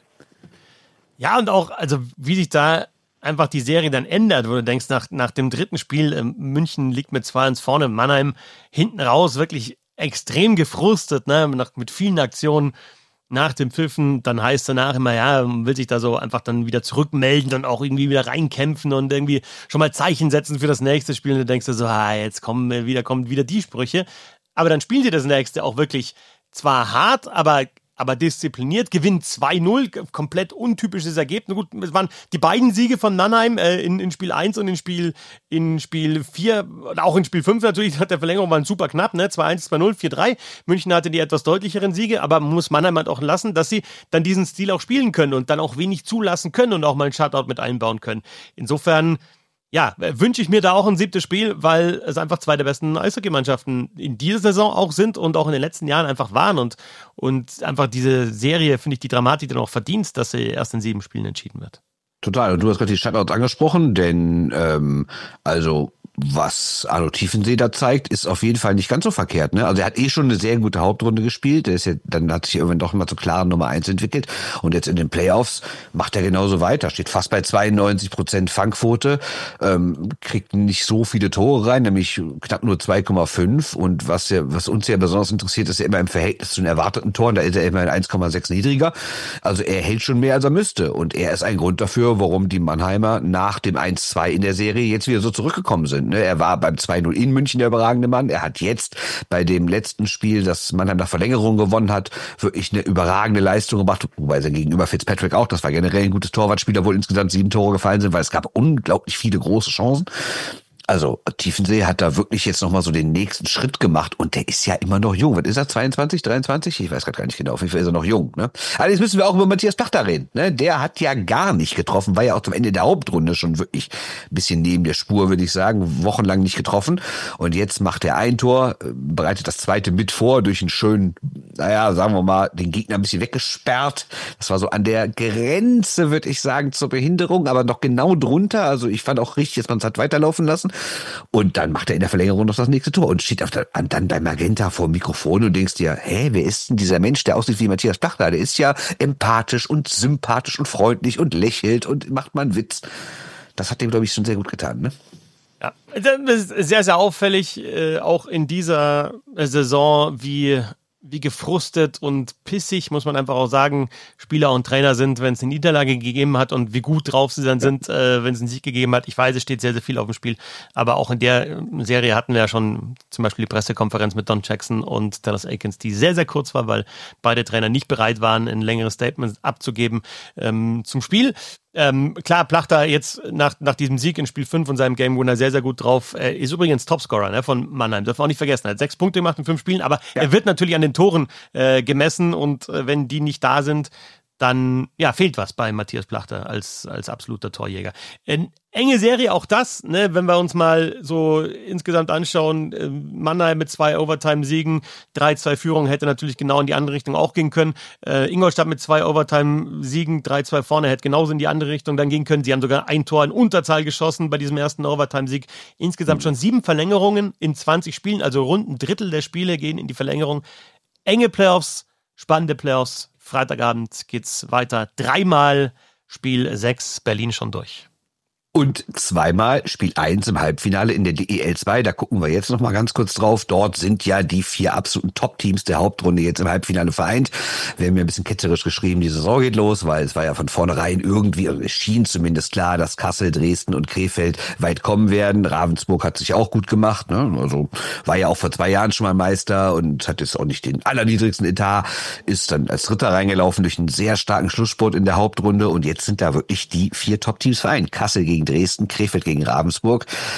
Ja, und auch, also wie sich da einfach die Serie dann ändert, wo du denkst, nach, nach dem dritten Spiel, äh, München liegt mit zwei eins vorne, Mannheim hinten raus, wirklich extrem gefrustet, ne, nach, mit vielen Aktionen nach dem Pfiffen, dann heißt danach immer, ja, man will sich da so einfach dann wieder zurückmelden und auch irgendwie wieder reinkämpfen und irgendwie schon mal Zeichen setzen für das nächste Spiel und du denkst dir so, ah, jetzt kommen wieder, kommen wieder die Sprüche, aber dann spielen sie das nächste auch wirklich zwar hart, aber aber diszipliniert, gewinnt zwei null, komplett untypisches Ergebnis. Gut, es waren die beiden Siege von Mannheim äh, in, in Spiel eins und in Spiel in Spiel vier, auch in Spiel fünf natürlich, hat der Verlängerung waren super knapp, ne? zwei eins, zwei null, vier drei. München hatte die etwas deutlicheren Siege, aber man muss Mannheim halt auch lassen, dass sie dann diesen Stil auch spielen können und dann auch wenig zulassen können und auch mal einen Shutout mit einbauen können. Insofern ja, wünsche ich mir da auch ein siebtes Spiel, weil es einfach zwei der besten Eishockeymannschaften in dieser Saison auch sind und auch in den letzten Jahren einfach waren. Und, und einfach diese Serie, finde ich, die Dramatik dann auch verdient, dass sie erst in sieben Spielen entschieden wird. Total. Und du hast gerade die Shutouts angesprochen, denn ähm, also was Arno Tiefensee da zeigt, ist auf jeden Fall nicht ganz so verkehrt. Ne? Also er hat eh schon eine sehr gute Hauptrunde gespielt. Der ist ja, dann hat sich irgendwann doch mal zur klaren Nummer eins entwickelt. Und jetzt in den Playoffs macht er genauso weiter. Steht fast bei zweiundneunzig Prozent Fangquote. Ähm, kriegt nicht so viele Tore rein, nämlich knapp nur zwei Komma fünf. Und was ja, was uns ja besonders interessiert, ist ja immer im Verhältnis zu den erwarteten Toren. Da ist er immer in eins Komma sechs niedriger. Also er hält schon mehr, als er müsste. Und er ist ein Grund dafür, warum die Mannheimer nach dem eins zwei in der Serie jetzt wieder so zurückgekommen sind. Er war beim zwei null in München der überragende Mann. Er hat jetzt bei dem letzten Spiel, das Mannheim nach Verlängerung gewonnen hat, wirklich eine überragende Leistung gemacht. Wobei sein Gegenüber Fitzpatrick auch, das war generell ein gutes Torwartspiel, obwohl insgesamt sieben Tore gefallen sind, weil es gab unglaublich viele große Chancen. Also Tiefensee hat da wirklich jetzt nochmal so den nächsten Schritt gemacht und der ist ja immer noch jung. Was ist er, zweiundzwanzig, dreiundzwanzig? Ich weiß gerade gar nicht genau, auf jeden Fall ist er noch jung. Ne? Allerdings müssen wir auch über Matthias Plachter reden. Ne? Der hat ja gar nicht getroffen, war ja auch zum Ende der Hauptrunde schon wirklich ein bisschen neben der Spur, würde ich sagen, wochenlang nicht getroffen. Und jetzt macht er ein Tor, bereitet das zweite mit vor durch einen schönen, naja, sagen wir mal, den Gegner ein bisschen weggesperrt. Das war so an der Grenze, würde ich sagen, zur Behinderung, aber noch genau drunter. Also ich fand auch richtig, dass man es hat weiterlaufen lassen. Und dann macht er in der Verlängerung noch das nächste Tor und steht auf der, dann bei Magenta vor dem Mikrofon und denkst dir, hä, wer ist denn dieser Mensch, der aussieht wie Matthias Plachter? Der ist ja empathisch und sympathisch und freundlich und lächelt und macht mal einen Witz. Das hat dem, glaube ich, schon sehr gut getan, ne? Ja, das ist sehr, sehr auffällig, äh, auch in dieser Saison, wie wie gefrustet und pissig, muss man einfach auch sagen, Spieler und Trainer sind, wenn es eine Niederlage gegeben hat und wie gut drauf sie dann sind, äh, wenn es einen Sieg gegeben hat. Ich weiß, es steht sehr, sehr viel auf dem Spiel, aber auch in der Serie hatten wir ja schon zum Beispiel die Pressekonferenz mit Don Jackson und Dallas Eakins, die sehr, sehr kurz war, weil beide Trainer nicht bereit waren, ein längeres Statement abzugeben ähm, zum Spiel. Ähm, klar, Plachter jetzt nach, nach diesem Sieg in Spiel fünf und seinem Game Winner sehr, sehr gut drauf. Er ist übrigens Topscorer, ne, von Mannheim. Darf man auch nicht vergessen. Er hat sechs Punkte gemacht in fünf Spielen, aber ja, er wird natürlich an den Toren äh, gemessen und äh, wenn die nicht da sind, dann ja, fehlt was bei Matthias Plachter als, als absoluter Torjäger. Äh, enge Serie, auch das, ne, wenn wir uns mal so insgesamt anschauen, äh, Mannheim mit zwei Overtime-Siegen, drei zwei Führung hätte natürlich genau in die andere Richtung auch gehen können. Äh, Ingolstadt mit zwei Overtime-Siegen, drei zwei vorne, hätte genauso in die andere Richtung dann gehen können. Sie haben sogar ein Tor in Unterzahl geschossen bei diesem ersten Overtime-Sieg. Insgesamt mhm. schon sieben Verlängerungen in zwanzig Spielen, also rund ein Drittel der Spiele gehen in die Verlängerung. Enge Playoffs, spannende Playoffs. Freitagabend geht's weiter. Dreimal Spiel sechs, Berlin schon durch. Und zweimal Spiel eins im Halbfinale in der D E L zwei. Da gucken wir jetzt noch mal ganz kurz drauf. Dort sind ja die vier absoluten Top-Teams der Hauptrunde jetzt im Halbfinale vereint. Wir haben ja ein bisschen ketzerisch geschrieben, die Saison geht los, weil es war ja von vornherein irgendwie, also es schien zumindest klar, dass Kassel, Dresden und Krefeld weit kommen werden. Ravensburg hat sich auch gut gemacht, ne? Also war ja auch vor zwei Jahren schon mal Meister und hat jetzt auch nicht den allerniedrigsten Etat, ist dann als Dritter reingelaufen durch einen sehr starken Schlussspurt in der Hauptrunde. Und jetzt sind da wirklich die vier Top-Teams vereint. Kassel gegen Dresden, Krefeld gegen Ravensburg.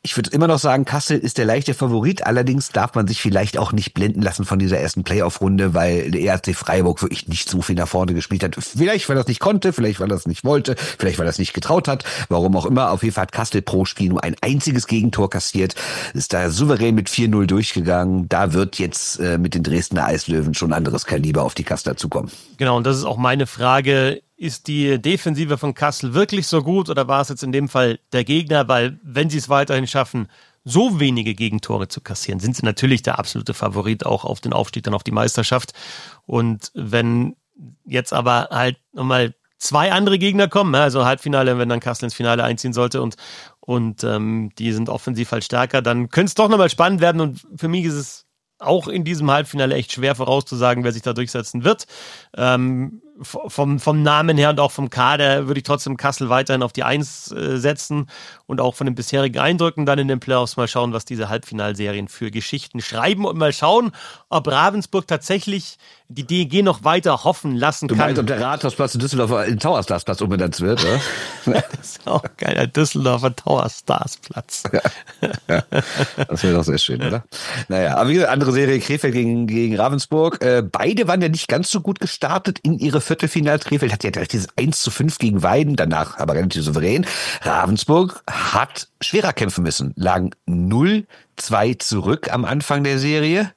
Ich würde immer noch sagen, Kassel ist der leichte Favorit. Allerdings darf man sich vielleicht auch nicht blenden lassen von dieser ersten Playoff-Runde, weil der E R C Freiburg wirklich nicht so viel nach vorne gespielt hat. Vielleicht, weil er es nicht konnte, vielleicht, weil er es nicht wollte, vielleicht, weil er es nicht getraut hat. Warum auch immer. Auf jeden Fall hat Kassel pro Spiel nur ein einziges Gegentor kassiert. Ist da souverän mit vier null durchgegangen. Da wird jetzt äh, mit den Dresdner Eislöwen schon ein anderes Kaliber auf die Kasseler zukommen. Genau, und das ist auch meine Frage. Ist die Defensive von Kassel wirklich so gut oder war es jetzt in dem Fall der Gegner? Weil wenn sie es weiterhin schaffen, so wenige Gegentore zu kassieren, sind sie natürlich der absolute Favorit auch auf den Aufstieg, dann auf die Meisterschaft. Und wenn jetzt aber halt nochmal zwei andere Gegner kommen, also Halbfinale, wenn dann Kassel ins Finale einziehen sollte und, und ähm, die sind offensiv halt stärker, dann könnte es doch nochmal spannend werden. Und für mich ist es auch in diesem Halbfinale echt schwer vorauszusagen, wer sich da durchsetzen wird. Ähm, vom, vom Namen her und auch vom Kader würde ich trotzdem Kassel weiterhin auf die Eins äh, setzen und auch von den bisherigen Eindrücken dann in den Playoffs mal schauen, was diese Halbfinalserien für Geschichten schreiben und mal schauen, ob Ravensburg tatsächlich die D E G noch weiter hoffen lassen kann. Du meinst, ob der Rathausplatz in Düsseldorf in Towerstars-Platz umbenannt wird, oder? Das ist auch geil, der Düsseldorfer Towerstars-Platz. Ja, ja, das wäre doch sehr schön, oder? Naja, aber wie gesagt, andere Serie, Krefeld gegen, gegen Ravensburg. Äh, beide waren ja nicht ganz so gut gestartet in ihre Viertelfinals. Krefeld hat ja gleich dieses eins zu fünf gegen Weiden, danach aber relativ souverän. Ravensburg hat schwerer kämpfen müssen, lagen null zwei zurück am Anfang der Serie.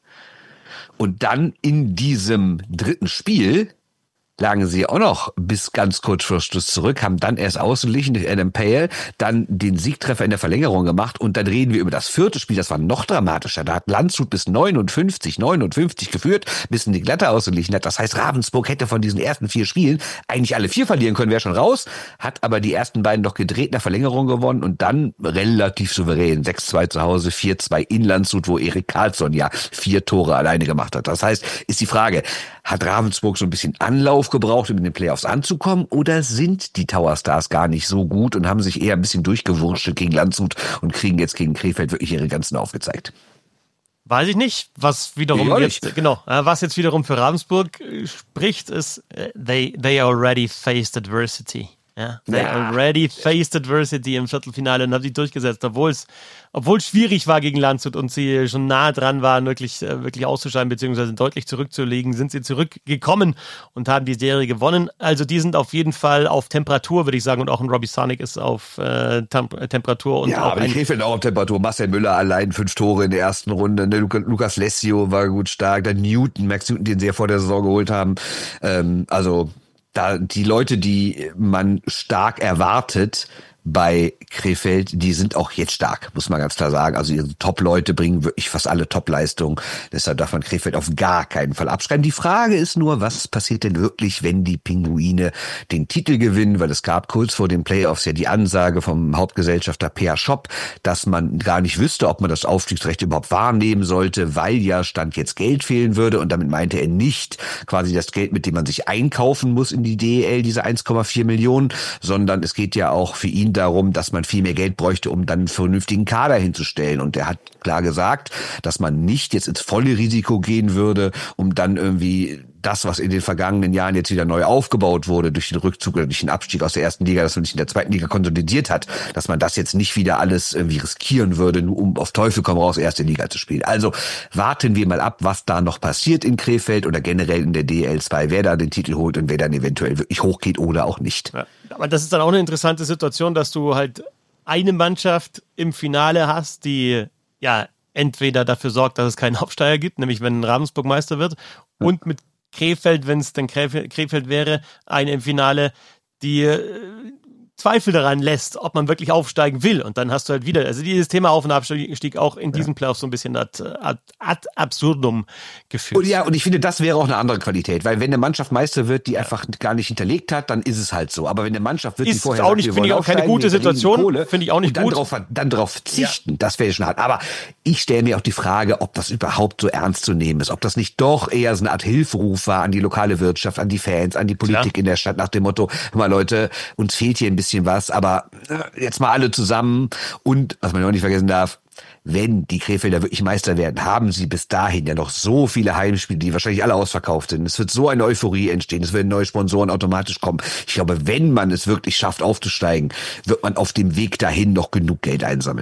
Und dann in diesem dritten Spiel lagen sie auch noch bis ganz kurz vor Schluss zurück, haben dann erst ausgeglichen durch Adam Pale, dann den Siegtreffer in der Verlängerung gemacht und dann reden wir über das vierte Spiel, das war noch dramatischer. Da hat Landshut bis neunundfünfzig, neunundfünfzig geführt, bis in die Glatte ausgeglichen hat. Das heißt, Ravensburg hätte von diesen ersten vier Spielen eigentlich alle vier verlieren können, wäre schon raus, hat aber die ersten beiden noch gedreht, nach Verlängerung gewonnen und dann relativ souverän. sechs zwei zu Hause, vier zwei in Landshut, wo Erik Karlsson ja vier Tore alleine gemacht hat. Das heißt, ist die Frage, hat Ravensburg so ein bisschen Anlauf gebraucht, um in den Playoffs anzukommen, oder sind die Tower Stars gar nicht so gut und haben sich eher ein bisschen durchgewurschtelt gegen Landshut und kriegen jetzt gegen Krefeld wirklich ihre Grenzen aufgezeigt? Weiß ich nicht, was wiederum jetzt, nicht. genau, was jetzt wiederum für Ravensburg spricht, ist, they, they already faced adversity. Ja, they ja. already faced adversity im Viertelfinale und haben sich durchgesetzt, obwohl es obwohl es schwierig war gegen Landshut und sie schon nah dran waren, wirklich, wirklich auszuscheiden bzw. deutlich zurückzulegen, sind sie zurückgekommen und haben die Serie gewonnen. Also die sind auf jeden Fall auf Temperatur, würde ich sagen, und auch ein Robbie Sonic ist auf äh, Temp- Temperatur. Und ja, auch aber ich Krefeld auch auf Temperatur. Marcel Müller allein fünf Tore in der ersten Runde. Ne? Lukas Lessio war gut stark. Dann Newton, Max Newton, den sie ja vor der Saison geholt haben. Ähm, also da die Leute, die man stark erwartet bei Krefeld, die sind auch jetzt stark, muss man ganz klar sagen. Also ihre Top-Leute bringen wirklich fast alle Top-Leistungen. Deshalb darf man Krefeld auf gar keinen Fall abschreiben. Die Frage ist nur, was passiert denn wirklich, wenn die Pinguine den Titel gewinnen? Weil es gab kurz vor den Playoffs ja die Ansage vom Hauptgesellschafter Peer Schopp, dass man gar nicht wüsste, ob man das Aufstiegsrecht überhaupt wahrnehmen sollte, weil ja Stand jetzt Geld fehlen würde. Und damit meinte er nicht quasi das Geld, mit dem man sich einkaufen muss in die D E L, diese eins Komma vier Millionen, sondern es geht ja auch für ihn darum, dass man viel mehr Geld bräuchte, um dann einen vernünftigen Kader hinzustellen. Und er hat klar gesagt, dass man nicht jetzt ins volle Risiko gehen würde, um dann irgendwie das, was in den vergangenen Jahren jetzt wieder neu aufgebaut wurde, durch den Rückzug oder durch den Abstieg aus der ersten Liga, dass man sich in der zweiten Liga konsolidiert hat, dass man das jetzt nicht wieder alles irgendwie riskieren würde, nur um auf Teufel komm raus erste Liga zu spielen. Also warten wir mal ab, was da noch passiert in Krefeld oder generell in der D E L zwei, wer da den Titel holt und wer dann eventuell wirklich hochgeht oder auch nicht. Ja, aber das ist dann auch eine interessante Situation, dass du halt eine Mannschaft im Finale hast, die ja entweder dafür sorgt, dass es keinen Aufsteiger gibt, nämlich wenn Ravensburg Meister wird, ja. und mit Krefeld, wenn es denn Krefeld, Krefeld wäre, eine im Finale, die äh, Zweifel daran lässt, ob man wirklich aufsteigen will. Und dann hast du halt wieder, also dieses Thema Auf- und Abstieg auch in diesem Playoff so ein bisschen ad, ad, ad absurdum geführt. Und ja, und ich finde, das wäre auch eine andere Qualität, weil wenn eine Mannschaft Meister wird, die einfach gar nicht hinterlegt hat, dann ist es halt so. Aber wenn eine Mannschaft wird, ist die vorher auch sagt, nicht, wir finde ich auch keine gute Situation, finde ich auch nicht und dann gut. Drauf, dann drauf verzichten, ja. das wäre schon hart. Aber ich stelle mir auch die Frage, ob das überhaupt so ernst zu nehmen ist, ob das nicht doch eher so eine Art Hilferuf war an die lokale Wirtschaft, an die Fans, an die Politik Klar. in der Stadt nach dem Motto, hör mal Leute, uns fehlt hier ein bisschen was, aber jetzt mal alle zusammen und, was man auch nicht vergessen darf, wenn die Krefelder wirklich Meister werden, haben sie bis dahin ja noch so viele Heimspiele, die wahrscheinlich alle ausverkauft sind. Es wird so eine Euphorie entstehen, es werden neue Sponsoren automatisch kommen. Ich glaube, wenn man es wirklich schafft aufzusteigen, wird man auf dem Weg dahin noch genug Geld einsammeln.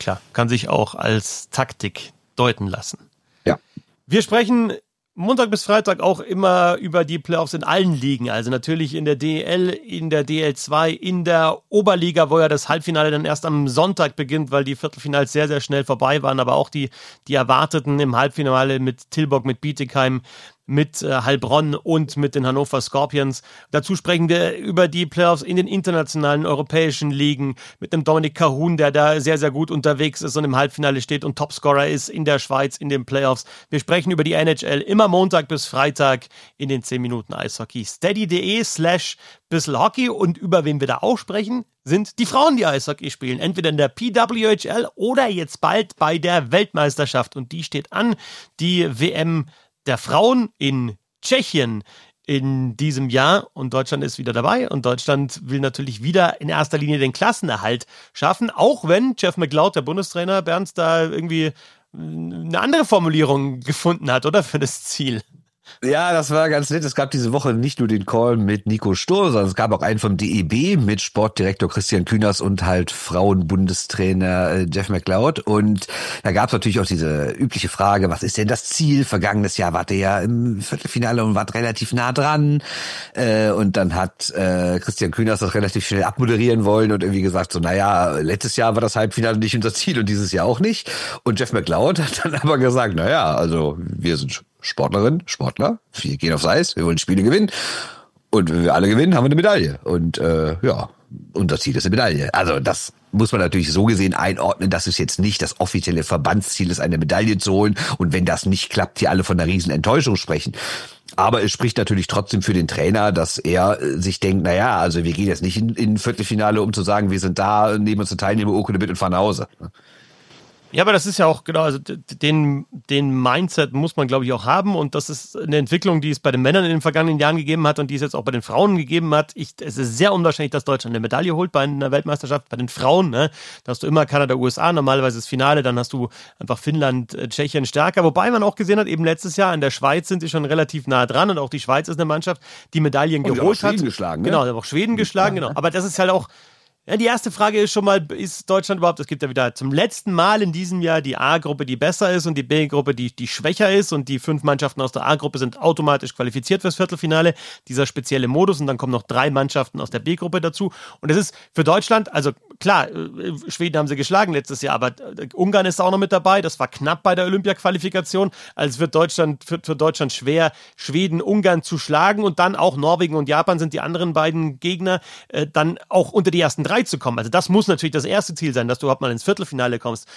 klar, kann sich auch als Taktik deuten lassen. Ja. Wir sprechen Montag bis Freitag auch immer über die Playoffs in allen Ligen, also natürlich in der D E L, in der D L zwei, in der Oberliga, wo ja das Halbfinale dann erst am Sonntag beginnt, weil die Viertelfinals sehr, sehr schnell vorbei waren, aber auch die, die erwarteten im Halbfinale mit Tilburg, mit Bietigheim, mit äh, Heilbronn und mit den Hannover Scorpions. Dazu sprechen wir über die Playoffs in den internationalen europäischen Ligen mit dem Dominik Kahun, der da sehr, sehr gut unterwegs ist und im Halbfinale steht und Topscorer ist in der Schweiz in den Playoffs. Wir sprechen über die N H L immer Montag bis Freitag in den zehn Minuten Eishockey. Steady.de slash bissl Hockey und über wen wir da auch sprechen, sind die Frauen, die Eishockey spielen. Entweder in der P W H L oder jetzt bald bei der Weltmeisterschaft. Und die steht an, die W M der Frauen in Tschechien in diesem Jahr und Deutschland ist wieder dabei und Deutschland will natürlich wieder in erster Linie den Klassenerhalt schaffen, auch wenn Jeff McLeod, der Bundestrainer, Bernd, da irgendwie eine andere Formulierung gefunden hat, oder, für das Ziel. Ja, das war ganz nett. Es gab diese Woche nicht nur den Call mit Nico Sturr, sondern es gab auch einen vom D E B mit Sportdirektor Christian Kühners und halt Frauenbundestrainer Jeff McLeod. Und da gab es natürlich auch diese übliche Frage, was ist denn das Ziel? Vergangenes Jahr wart ihr ja im Viertelfinale und wart relativ nah dran. Und dann hat Christian Kühners das relativ schnell abmoderieren wollen und irgendwie gesagt, so naja, letztes Jahr war das Halbfinale nicht unser Ziel und dieses Jahr auch nicht. Und Jeff McLeod hat dann aber gesagt, naja, also wir sind Sportlerin, Sportler, wir gehen aufs Eis, wir wollen Spiele gewinnen und wenn wir alle gewinnen, haben wir eine Medaille und äh, ja, unser Ziel ist eine Medaille. Also das muss man natürlich so gesehen einordnen, dass es jetzt nicht das offizielle Verbandsziel ist, eine Medaille zu holen und wenn das nicht klappt, die alle von einer riesen Enttäuschung sprechen. Aber es spricht natürlich trotzdem für den Trainer, dass er sich denkt, naja, also wir gehen jetzt nicht in, in ein Viertelfinale, um zu sagen, wir sind da, nehmen uns eine Teilnehmerurkunde mit und fahren nach Hause. Ja, aber das ist ja auch, genau, also den, den Mindset muss man, glaube ich, auch haben und das ist eine Entwicklung, die es bei den Männern in den vergangenen Jahren gegeben hat und die es jetzt auch bei den Frauen gegeben hat. Ich, es ist sehr unwahrscheinlich, dass Deutschland eine Medaille holt bei einer Weltmeisterschaft. Bei den Frauen, ne, da hast du immer Kanada, U S A, normalerweise das Finale, dann hast du einfach Finnland, Tschechien stärker, wobei man auch gesehen hat, eben letztes Jahr in der Schweiz sind sie schon relativ nah dran und auch die Schweiz ist eine Mannschaft, die Medaillen und geholt hat. Schweden geschlagen, ne? Genau, auch Schweden geschlagen, genau. Aber das ist halt auch, ja, die erste Frage ist schon mal, ist Deutschland überhaupt, es gibt ja wieder zum letzten Mal in diesem Jahr die A-Gruppe, die besser ist und die B-Gruppe, die, die schwächer ist und die fünf Mannschaften aus der A-Gruppe sind automatisch qualifiziert fürs Viertelfinale, dieser spezielle Modus und dann kommen noch drei Mannschaften aus der B-Gruppe dazu und es ist für Deutschland, also klar, Schweden haben sie geschlagen letztes Jahr, aber Ungarn ist auch noch mit dabei, das war knapp bei der Olympia-Qualifikation, also wird Deutschland, für, für Deutschland schwer, Schweden, Ungarn zu schlagen und dann auch Norwegen und Japan sind die anderen beiden Gegner, äh, dann auch unter die ersten drei zu kommen. Also das muss natürlich das erste Ziel sein, dass du überhaupt mal ins Viertelfinale kommst.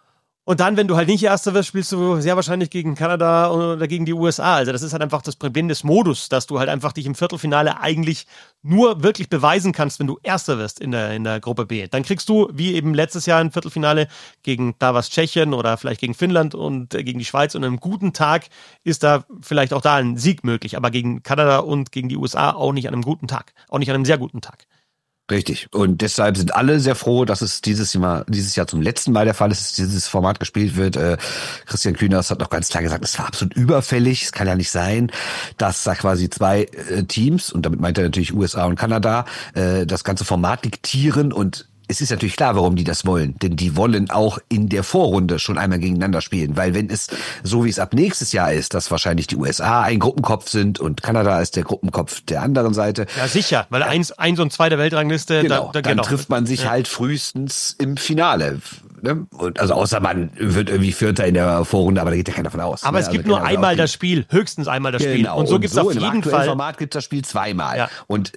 Und dann, wenn du halt nicht Erster wirst, spielst du sehr wahrscheinlich gegen Kanada oder gegen die U S A. Also das ist halt einfach das Problem des Modus, dass du halt einfach dich im Viertelfinale eigentlich nur wirklich beweisen kannst, wenn du Erster wirst in der, in der Gruppe B. Dann kriegst du, wie eben letztes Jahr im Viertelfinale gegen da was Tschechien oder vielleicht gegen Finnland und äh, gegen die Schweiz und an einem guten Tag ist da vielleicht auch da ein Sieg möglich, aber gegen Kanada und gegen die U S A auch nicht an einem guten Tag, auch nicht an einem sehr guten Tag. Richtig. Und deshalb sind alle sehr froh, dass es dieses Jahr, dieses Jahr zum letzten Mal der Fall ist, dass dieses Format gespielt wird. Äh, Christian Kühners hat noch ganz klar gesagt, es war absolut überfällig. Es kann ja nicht sein, dass da quasi zwei äh, Teams, und damit meint er natürlich U S A und Kanada, äh, das ganze Format diktieren und es ist natürlich klar, warum die das wollen, denn die wollen auch in der Vorrunde schon einmal gegeneinander spielen, weil wenn es so wie es ab nächstes Jahr ist, dass wahrscheinlich die U S A ein Gruppenkopf sind und Kanada ist der Gruppenkopf der anderen Seite. Ja sicher, weil eins, eins und zwei der Weltrangliste, genau, da, da, dann genau. trifft man sich ja halt frühestens im Finale. Ne? Und also außer man wird irgendwie Vierter in der Vorrunde, aber da geht ja keiner von aus. Aber ne? es gibt also nur einmal das Spiel, höchstens einmal das Spiel. Genau. Und so gibt es so auf jeden im Fall. Im Format gibt es das Spiel zweimal. Ja. Und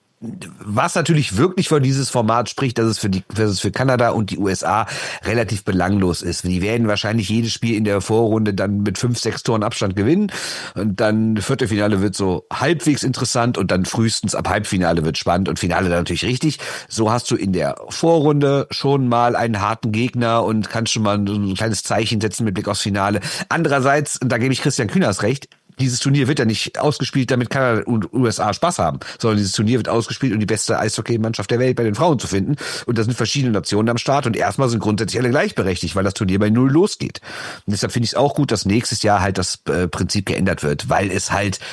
was natürlich wirklich für dieses Format spricht, dass es für die, dass es für Kanada und die U S A relativ belanglos ist. Die werden wahrscheinlich jedes Spiel in der Vorrunde dann mit fünf, sechs Toren Abstand gewinnen und dann Viertelfinale wird so halbwegs interessant und dann frühestens ab Halbfinale wird spannend und Finale dann natürlich richtig. So hast du in der Vorrunde schon mal einen harten Gegner und kannst schon mal ein kleines Zeichen setzen mit Blick aufs Finale. Andererseits, da gebe ich Christian Kühners recht, dieses Turnier wird ja nicht ausgespielt, damit Kanada und U S A Spaß haben, sondern dieses Turnier wird ausgespielt, um die beste Eishockey-Mannschaft der Welt bei den Frauen zu finden. Und da sind verschiedene Nationen am Start und erstmal sind grundsätzlich alle gleichberechtigt, weil das Turnier bei Null losgeht. Und deshalb finde ich es auch gut, dass nächstes Jahr halt das äh, Prinzip geändert wird, weil es halt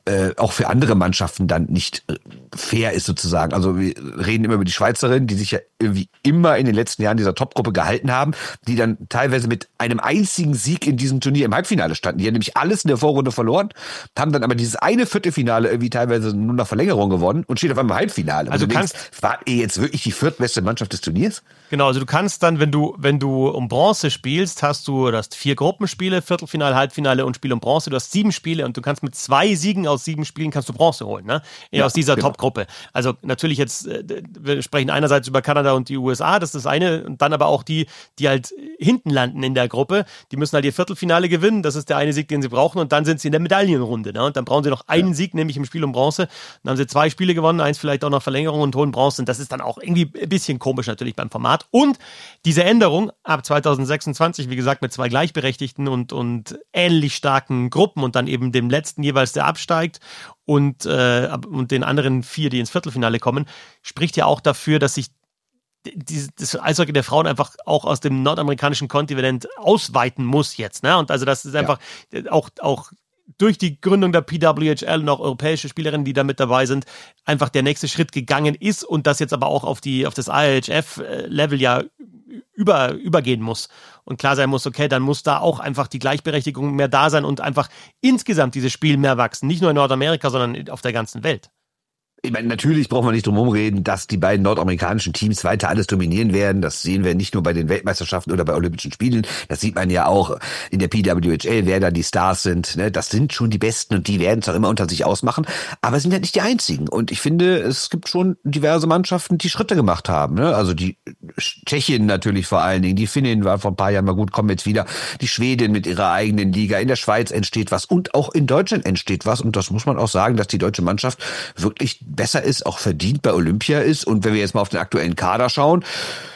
äh, auch für andere Mannschaften dann nicht äh, fair ist sozusagen. Also wir reden immer über die Schweizerinnen, die sich ja irgendwie immer in den letzten Jahren dieser Topgruppe gehalten haben, die dann teilweise mit einem einzigen Sieg in diesem Turnier im Halbfinale standen. Die haben nämlich alles in der Vorrunde verloren, haben dann aber dieses eine Viertelfinale irgendwie teilweise nur nach Verlängerung gewonnen und steht auf einmal im Halbfinale. Also du kannst denkst, war ihr jetzt wirklich die viertbeste Mannschaft des Turniers? Genau, also du kannst dann, wenn du, wenn du um Bronze spielst, hast du, du hast vier Gruppenspiele, Viertelfinale, Halbfinale und Spiel um Bronze. Du hast sieben Spiele und du kannst mit zwei Siegen aus sieben Spielen kannst du Bronze holen, ne? Ja, aus dieser genau. Top-Gruppe. Also natürlich jetzt, wir sprechen einerseits über Kanada und die U S A, das ist das eine, und dann aber auch die, die halt hinten landen in der Gruppe, die müssen halt ihr Viertelfinale gewinnen, das ist der eine Sieg, den sie brauchen, und dann sind sie in der Medaillenrunde, ne? Und dann brauchen sie noch einen ja. Sieg, nämlich im Spiel um Bronze. Dann haben sie zwei Spiele gewonnen, eins vielleicht auch noch Verlängerung und holen Bronze, und das ist dann auch irgendwie ein bisschen komisch natürlich beim Format. Und diese Änderung ab zwanzig sechsundzwanzig, wie gesagt, mit zwei gleichberechtigten und, und ähnlich starken Gruppen und dann eben dem letzten jeweils, der absteigt, und, äh, und den anderen vier, die ins Viertelfinale kommen, spricht ja auch dafür, dass sich die, das Eishockey der Frauen einfach auch aus dem nordamerikanischen Kontinent ausweiten muss jetzt, ne? Und also das ist einfach ja. auch, auch durch die Gründung der P W H L und auch europäische Spielerinnen, die da mit dabei sind, einfach der nächste Schritt gegangen ist und das jetzt aber auch auf die auf das I H F-Level ja über, übergehen muss und klar sein muss, okay, dann muss da auch einfach die Gleichberechtigung mehr da sein und einfach insgesamt dieses Spiel mehr wachsen, nicht nur in Nordamerika, sondern auf der ganzen Welt. Ich meine, natürlich braucht man nicht drum herum reden, dass die beiden nordamerikanischen Teams weiter alles dominieren werden. Das sehen wir nicht nur bei den Weltmeisterschaften oder bei Olympischen Spielen. Das sieht man ja auch in der P W H L, wer da die Stars sind. Das sind schon die Besten und die werden es auch immer unter sich ausmachen. Aber sind halt nicht die einzigen. Und ich finde, es gibt schon diverse Mannschaften, die Schritte gemacht haben. Also die Tschechien natürlich vor allen Dingen. Die Finnen war vor ein paar Jahren mal gut, kommen jetzt wieder. Die Schweden mit ihrer eigenen Liga. In der Schweiz entsteht was und auch in Deutschland entsteht was. Und das muss man auch sagen, dass die deutsche Mannschaft wirklich besser ist, auch verdient bei Olympia ist. Und wenn wir jetzt mal auf den aktuellen Kader schauen,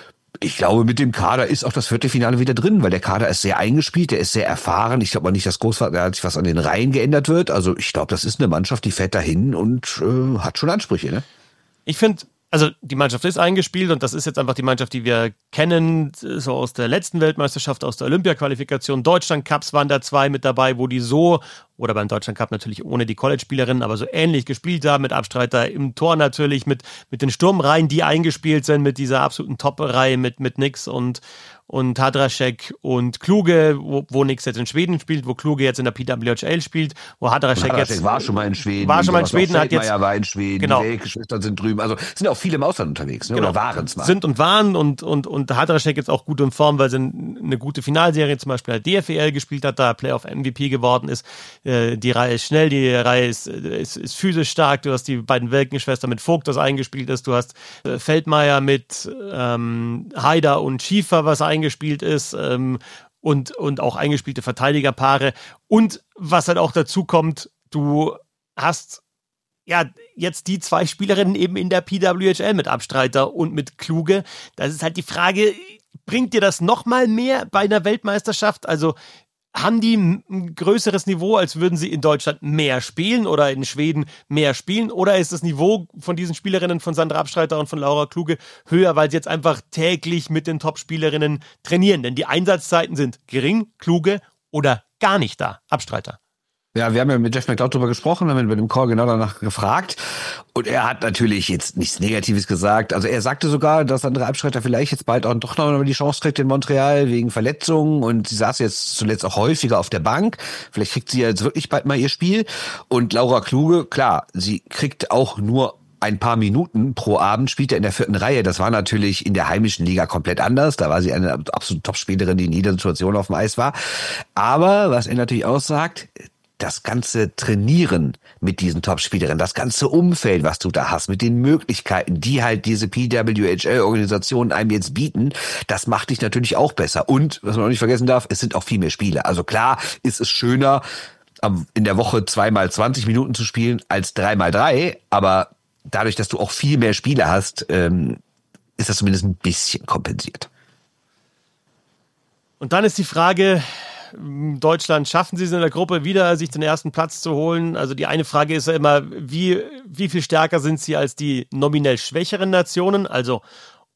ich glaube, mit dem Kader ist auch das Viertelfinale wieder drin, weil der Kader ist sehr eingespielt, der ist sehr erfahren. Ich glaube auch nicht, dass großartig was an den Reihen geändert wird. Also ich glaube, das ist eine Mannschaft, die fährt dahin und äh, hat schon Ansprüche. Ne? Ich finde, also die Mannschaft ist eingespielt und das ist jetzt einfach die Mannschaft, die wir kennen, so aus der letzten Weltmeisterschaft, aus der Olympia-Qualifikation. Deutschland-Cups waren da zwei mit dabei, wo die so, oder beim Deutschland-Cup natürlich ohne die College-Spielerinnen, aber so ähnlich gespielt haben, mit Abstreiter im Tor natürlich, mit, mit den Sturmreihen, die eingespielt sind, mit dieser absoluten Top-Reihe, mit, mit Nix und, und Hadrašek und Kluge, wo, wo Nix jetzt in Schweden spielt, wo Kluge jetzt in der P W H L spielt, wo Hadrašek jetzt... war schon mal in Schweden. War schon mal in Schweden, hat jetzt... war in Schweden, genau. Die Weltgeschwister sind drüben, also sind auch viele im Ausland unterwegs, ne? Genau. Oder waren es mal. Sind und waren und, und, und Hadrašek jetzt auch gut in Form, weil sie eine gute Finalserie zum Beispiel D F E L gespielt hat, da Playoff-M V P geworden ist. Die Reihe ist schnell, die Reihe ist, ist, ist physisch stark, du hast die beiden Welkenschwestern mit Vogt, das eingespielt ist, du hast Feldmeier mit ähm, Haider und Schiefer, was eingespielt ist, ähm, und, und auch eingespielte Verteidigerpaare. Und was halt auch dazu kommt, du hast ja jetzt die zwei Spielerinnen eben in der P W H L mit Abstreiter und mit Kluge. Das ist halt die Frage, bringt dir das nochmal mehr bei einer Weltmeisterschaft? Also haben die ein größeres Niveau, als würden sie in Deutschland mehr spielen oder in Schweden mehr spielen? Oder ist das Niveau von diesen Spielerinnen von Sandra Abstreiter und von Laura Kluge höher, weil sie jetzt einfach täglich mit den Top-Spielerinnen trainieren? Denn die Einsatzzeiten sind gering, Kluge oder gar nicht da. Abstreiter. Ja, wir haben ja mit Jeff McLeod drüber gesprochen, haben ihn bei dem Call genau danach gefragt. Und er hat natürlich jetzt nichts Negatives gesagt. Also er sagte sogar, dass andere Abstreiter vielleicht jetzt bald auch doch noch mal die Chance kriegt in Montreal wegen Verletzungen. Und sie saß jetzt zuletzt auch häufiger auf der Bank. Vielleicht kriegt sie jetzt wirklich bald mal ihr Spiel. Und Laura Kluge, klar, sie kriegt auch nur ein paar Minuten pro Abend, spielt er in der vierten Reihe. Das war natürlich in der heimischen Liga komplett anders. Da war sie eine absolute Top-Spielerin, die in jeder Situation auf dem Eis war. Aber was er natürlich auch sagt, das ganze Trainieren mit diesen Top-Spielerinnen, das ganze Umfeld, was du da hast, mit den Möglichkeiten, die halt diese P W H L-Organisationen einem jetzt bieten, das macht dich natürlich auch besser. Und, was man auch nicht vergessen darf, es sind auch viel mehr Spiele. Also klar ist es schöner, in der Woche zweimal zwanzig Minuten zu spielen, als dreimal drei, aber dadurch, dass du auch viel mehr Spiele hast, ist das zumindest ein bisschen kompensiert. Und dann ist die Frage, Deutschland, schaffen sie es in der Gruppe wieder, sich den ersten Platz zu holen? Also die eine Frage ist ja immer, wie, wie viel stärker sind sie als die nominell schwächeren Nationen? Also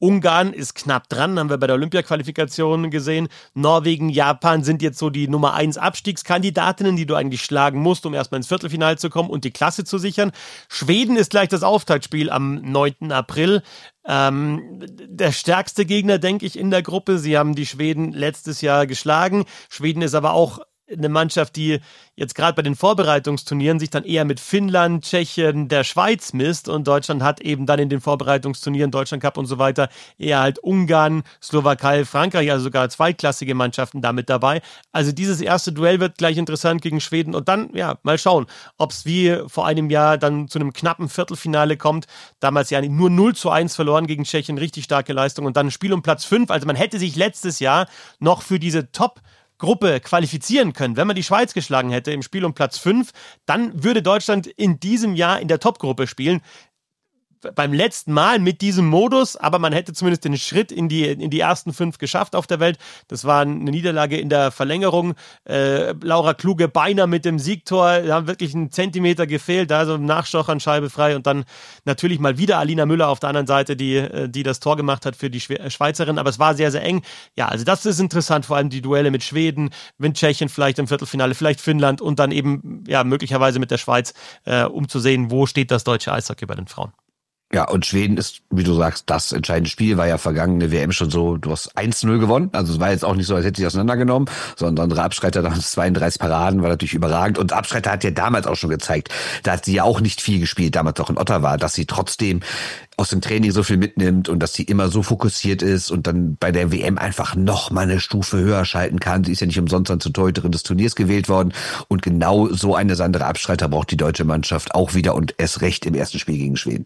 Ungarn ist knapp dran, haben wir bei der Olympia-Qualifikation gesehen. Norwegen, Japan sind jetzt so die Nummer eins Abstiegskandidatinnen, die du eigentlich schlagen musst, um erstmal ins Viertelfinale zu kommen und die Klasse zu sichern. Schweden ist gleich das Auftaktspiel am neunten April. Ähm, der stärkste Gegner, denke ich, in der Gruppe. Sie haben die Schweden letztes Jahr geschlagen. Schweden ist aber auch eine Mannschaft, die jetzt gerade bei den Vorbereitungsturnieren sich dann eher mit Finnland, Tschechien, der Schweiz misst, und Deutschland hat eben dann in den Vorbereitungsturnieren, Deutschland Cup und so weiter, eher halt Ungarn, Slowakei, Frankreich, also sogar zweitklassige Mannschaften damit dabei. Also dieses erste Duell wird gleich interessant gegen Schweden, und dann, ja, mal schauen, ob es wie vor einem Jahr dann zu einem knappen Viertelfinale kommt. Damals ja nur null zu eins verloren gegen Tschechien, richtig starke Leistung, und dann ein Spiel um Platz fünf. Also man hätte sich letztes Jahr noch für diese Top Gruppe qualifizieren können. Wenn man die Schweiz geschlagen hätte im Spiel um Platz fünf, dann würde Deutschland in diesem Jahr in der Top-Gruppe spielen. Beim letzten Mal mit diesem Modus, aber man hätte zumindest den Schritt in die, in die ersten fünf geschafft auf der Welt. Das war eine Niederlage in der Verlängerung. Äh, Laura Kluge beinahe mit dem Siegtor, da haben wirklich einen Zentimeter gefehlt, da so ein Nachstochern, Scheibe frei, und dann natürlich mal wieder Alina Müller auf der anderen Seite, die, die das Tor gemacht hat für die Schweizerin, aber es war sehr, sehr eng. Ja, also das ist interessant, vor allem die Duelle mit Schweden, mit Tschechien vielleicht im Viertelfinale, vielleicht Finnland und dann eben ja möglicherweise mit der Schweiz, äh, um zu sehen, wo steht das deutsche Eishockey bei den Frauen. Ja, und Schweden ist, wie du sagst, das entscheidende Spiel. War ja vergangene W M schon so, du hast eins zu null gewonnen. Also es war jetzt auch nicht so, als hätte sich auseinandergenommen, sondern unsere Abstreiter nach zweiunddreißig Paraden war natürlich überragend. Und Abstreiter hat ja damals auch schon gezeigt, da hat sie ja auch nicht viel gespielt, damals auch in Ottawa, dass sie trotzdem aus dem Training so viel mitnimmt und dass sie immer so fokussiert ist und dann bei der W M einfach noch mal eine Stufe höher schalten kann. Sie ist ja nicht umsonst dann zur Torhüterin des Turniers gewählt worden. Und genau so eine Sandra Abstreiter braucht die deutsche Mannschaft auch wieder, und erst recht im ersten Spiel gegen Schweden.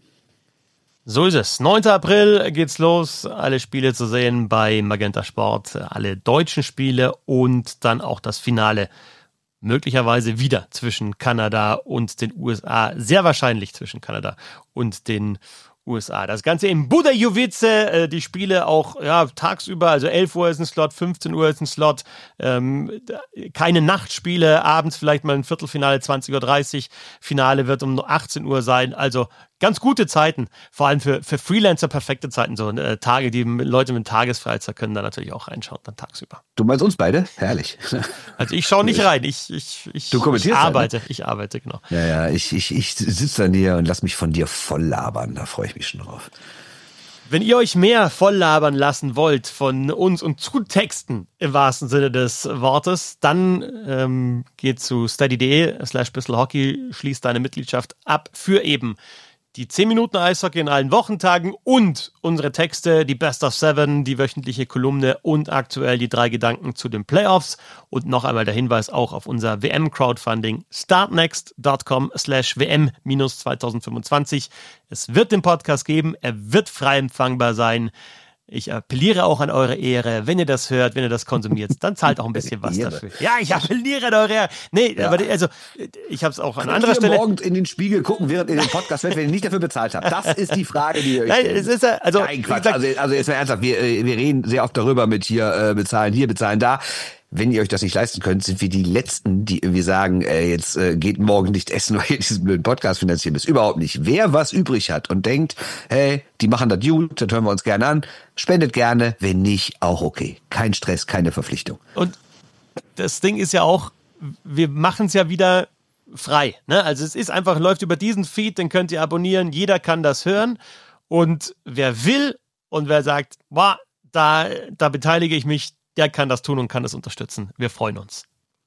So ist es. neunten April geht's los. Alle Spiele zu sehen bei Magenta Sport. Alle deutschen Spiele und dann auch das Finale. Möglicherweise wieder zwischen Kanada und den U S A. Sehr wahrscheinlich zwischen Kanada und den U S A. Das Ganze in Budějovice, die Spiele auch ja, tagsüber, also elf Uhr ist ein Slot, fünfzehn Uhr ist ein Slot, ähm, keine Nachtspiele, abends vielleicht mal ein Viertelfinale, zwanzig Uhr dreißig, Finale wird um achtzehn Uhr sein, also ganz gute Zeiten, vor allem für, für Freelancer perfekte Zeiten, so äh, Tage, die Leute mit Tagesfreizeit können da natürlich auch reinschauen, dann tagsüber. Du meinst uns beide? Herrlich. Also ich schaue nicht rein, ich, ich, ich, du ich arbeite, ich arbeite, genau. Ja, ja, ich, ich, ich sitze da näher und lass mich von dir voll labern, da freue ich mich schon drauf. Wenn ihr euch mehr voll labern lassen wollt von uns und zu Texten im wahrsten Sinne des Wortes, dann ähm, geht zu steady.de slash bisselhockey, schließt deine Mitgliedschaft ab für eben die zehn Minuten Eishockey in allen Wochentagen und unsere Texte, die Best of Seven, die wöchentliche Kolumne und aktuell die drei Gedanken zu den Playoffs. Und noch einmal der Hinweis auch auf unser W M-Crowdfunding startnext.com slash WM minus zweitausendfünfundzwanzig. Es wird den Podcast geben, er wird frei empfangbar sein. Ich appelliere auch an eure Ehre, wenn ihr das hört, wenn ihr das konsumiert, dann zahlt auch ein bisschen was dafür. Ja, ich appelliere an eure Ehre. Nee, ja. aber also ich habe es auch an anderer Stelle. Morgen in den Spiegel gucken, während ihr den Podcast hört, wenn ihr nicht dafür bezahlt habt. Das ist die Frage, die ihr euch Nein, es ist ja, also, Nein, Quatsch. Also, also jetzt mal ernsthaft, wir, wir reden sehr oft darüber mit hier äh, bezahlen, hier bezahlen, da. Wenn ihr euch das nicht leisten könnt, sind wir die Letzten, die irgendwie sagen, äh, jetzt äh, geht morgen nicht essen, weil ihr diesen blöden Podcast finanzieren müsst. Überhaupt nicht. Wer was übrig hat und denkt, hey, die machen das gut, das hören wir uns gerne an, spendet gerne, wenn nicht, auch okay. Kein Stress, keine Verpflichtung. Und das Ding ist ja auch, wir machen es ja wieder frei. Ne? Also es ist einfach, läuft über diesen Feed, den könnt ihr abonnieren, jeder kann das hören. Und wer will und wer sagt, boah, da, da beteilige ich mich, der kann das tun und kann das unterstützen. Wir freuen uns.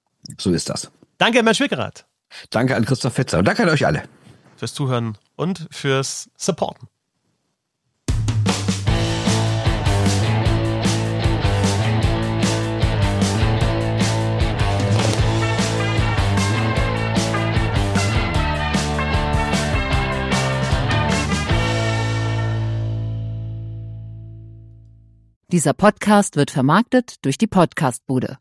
So ist das. Danke an Bernd Schwickerath. Danke an Christoph Fetzer und danke an euch alle. Fürs Zuhören und fürs Supporten. Dieser Podcast wird vermarktet durch die Podcastbude.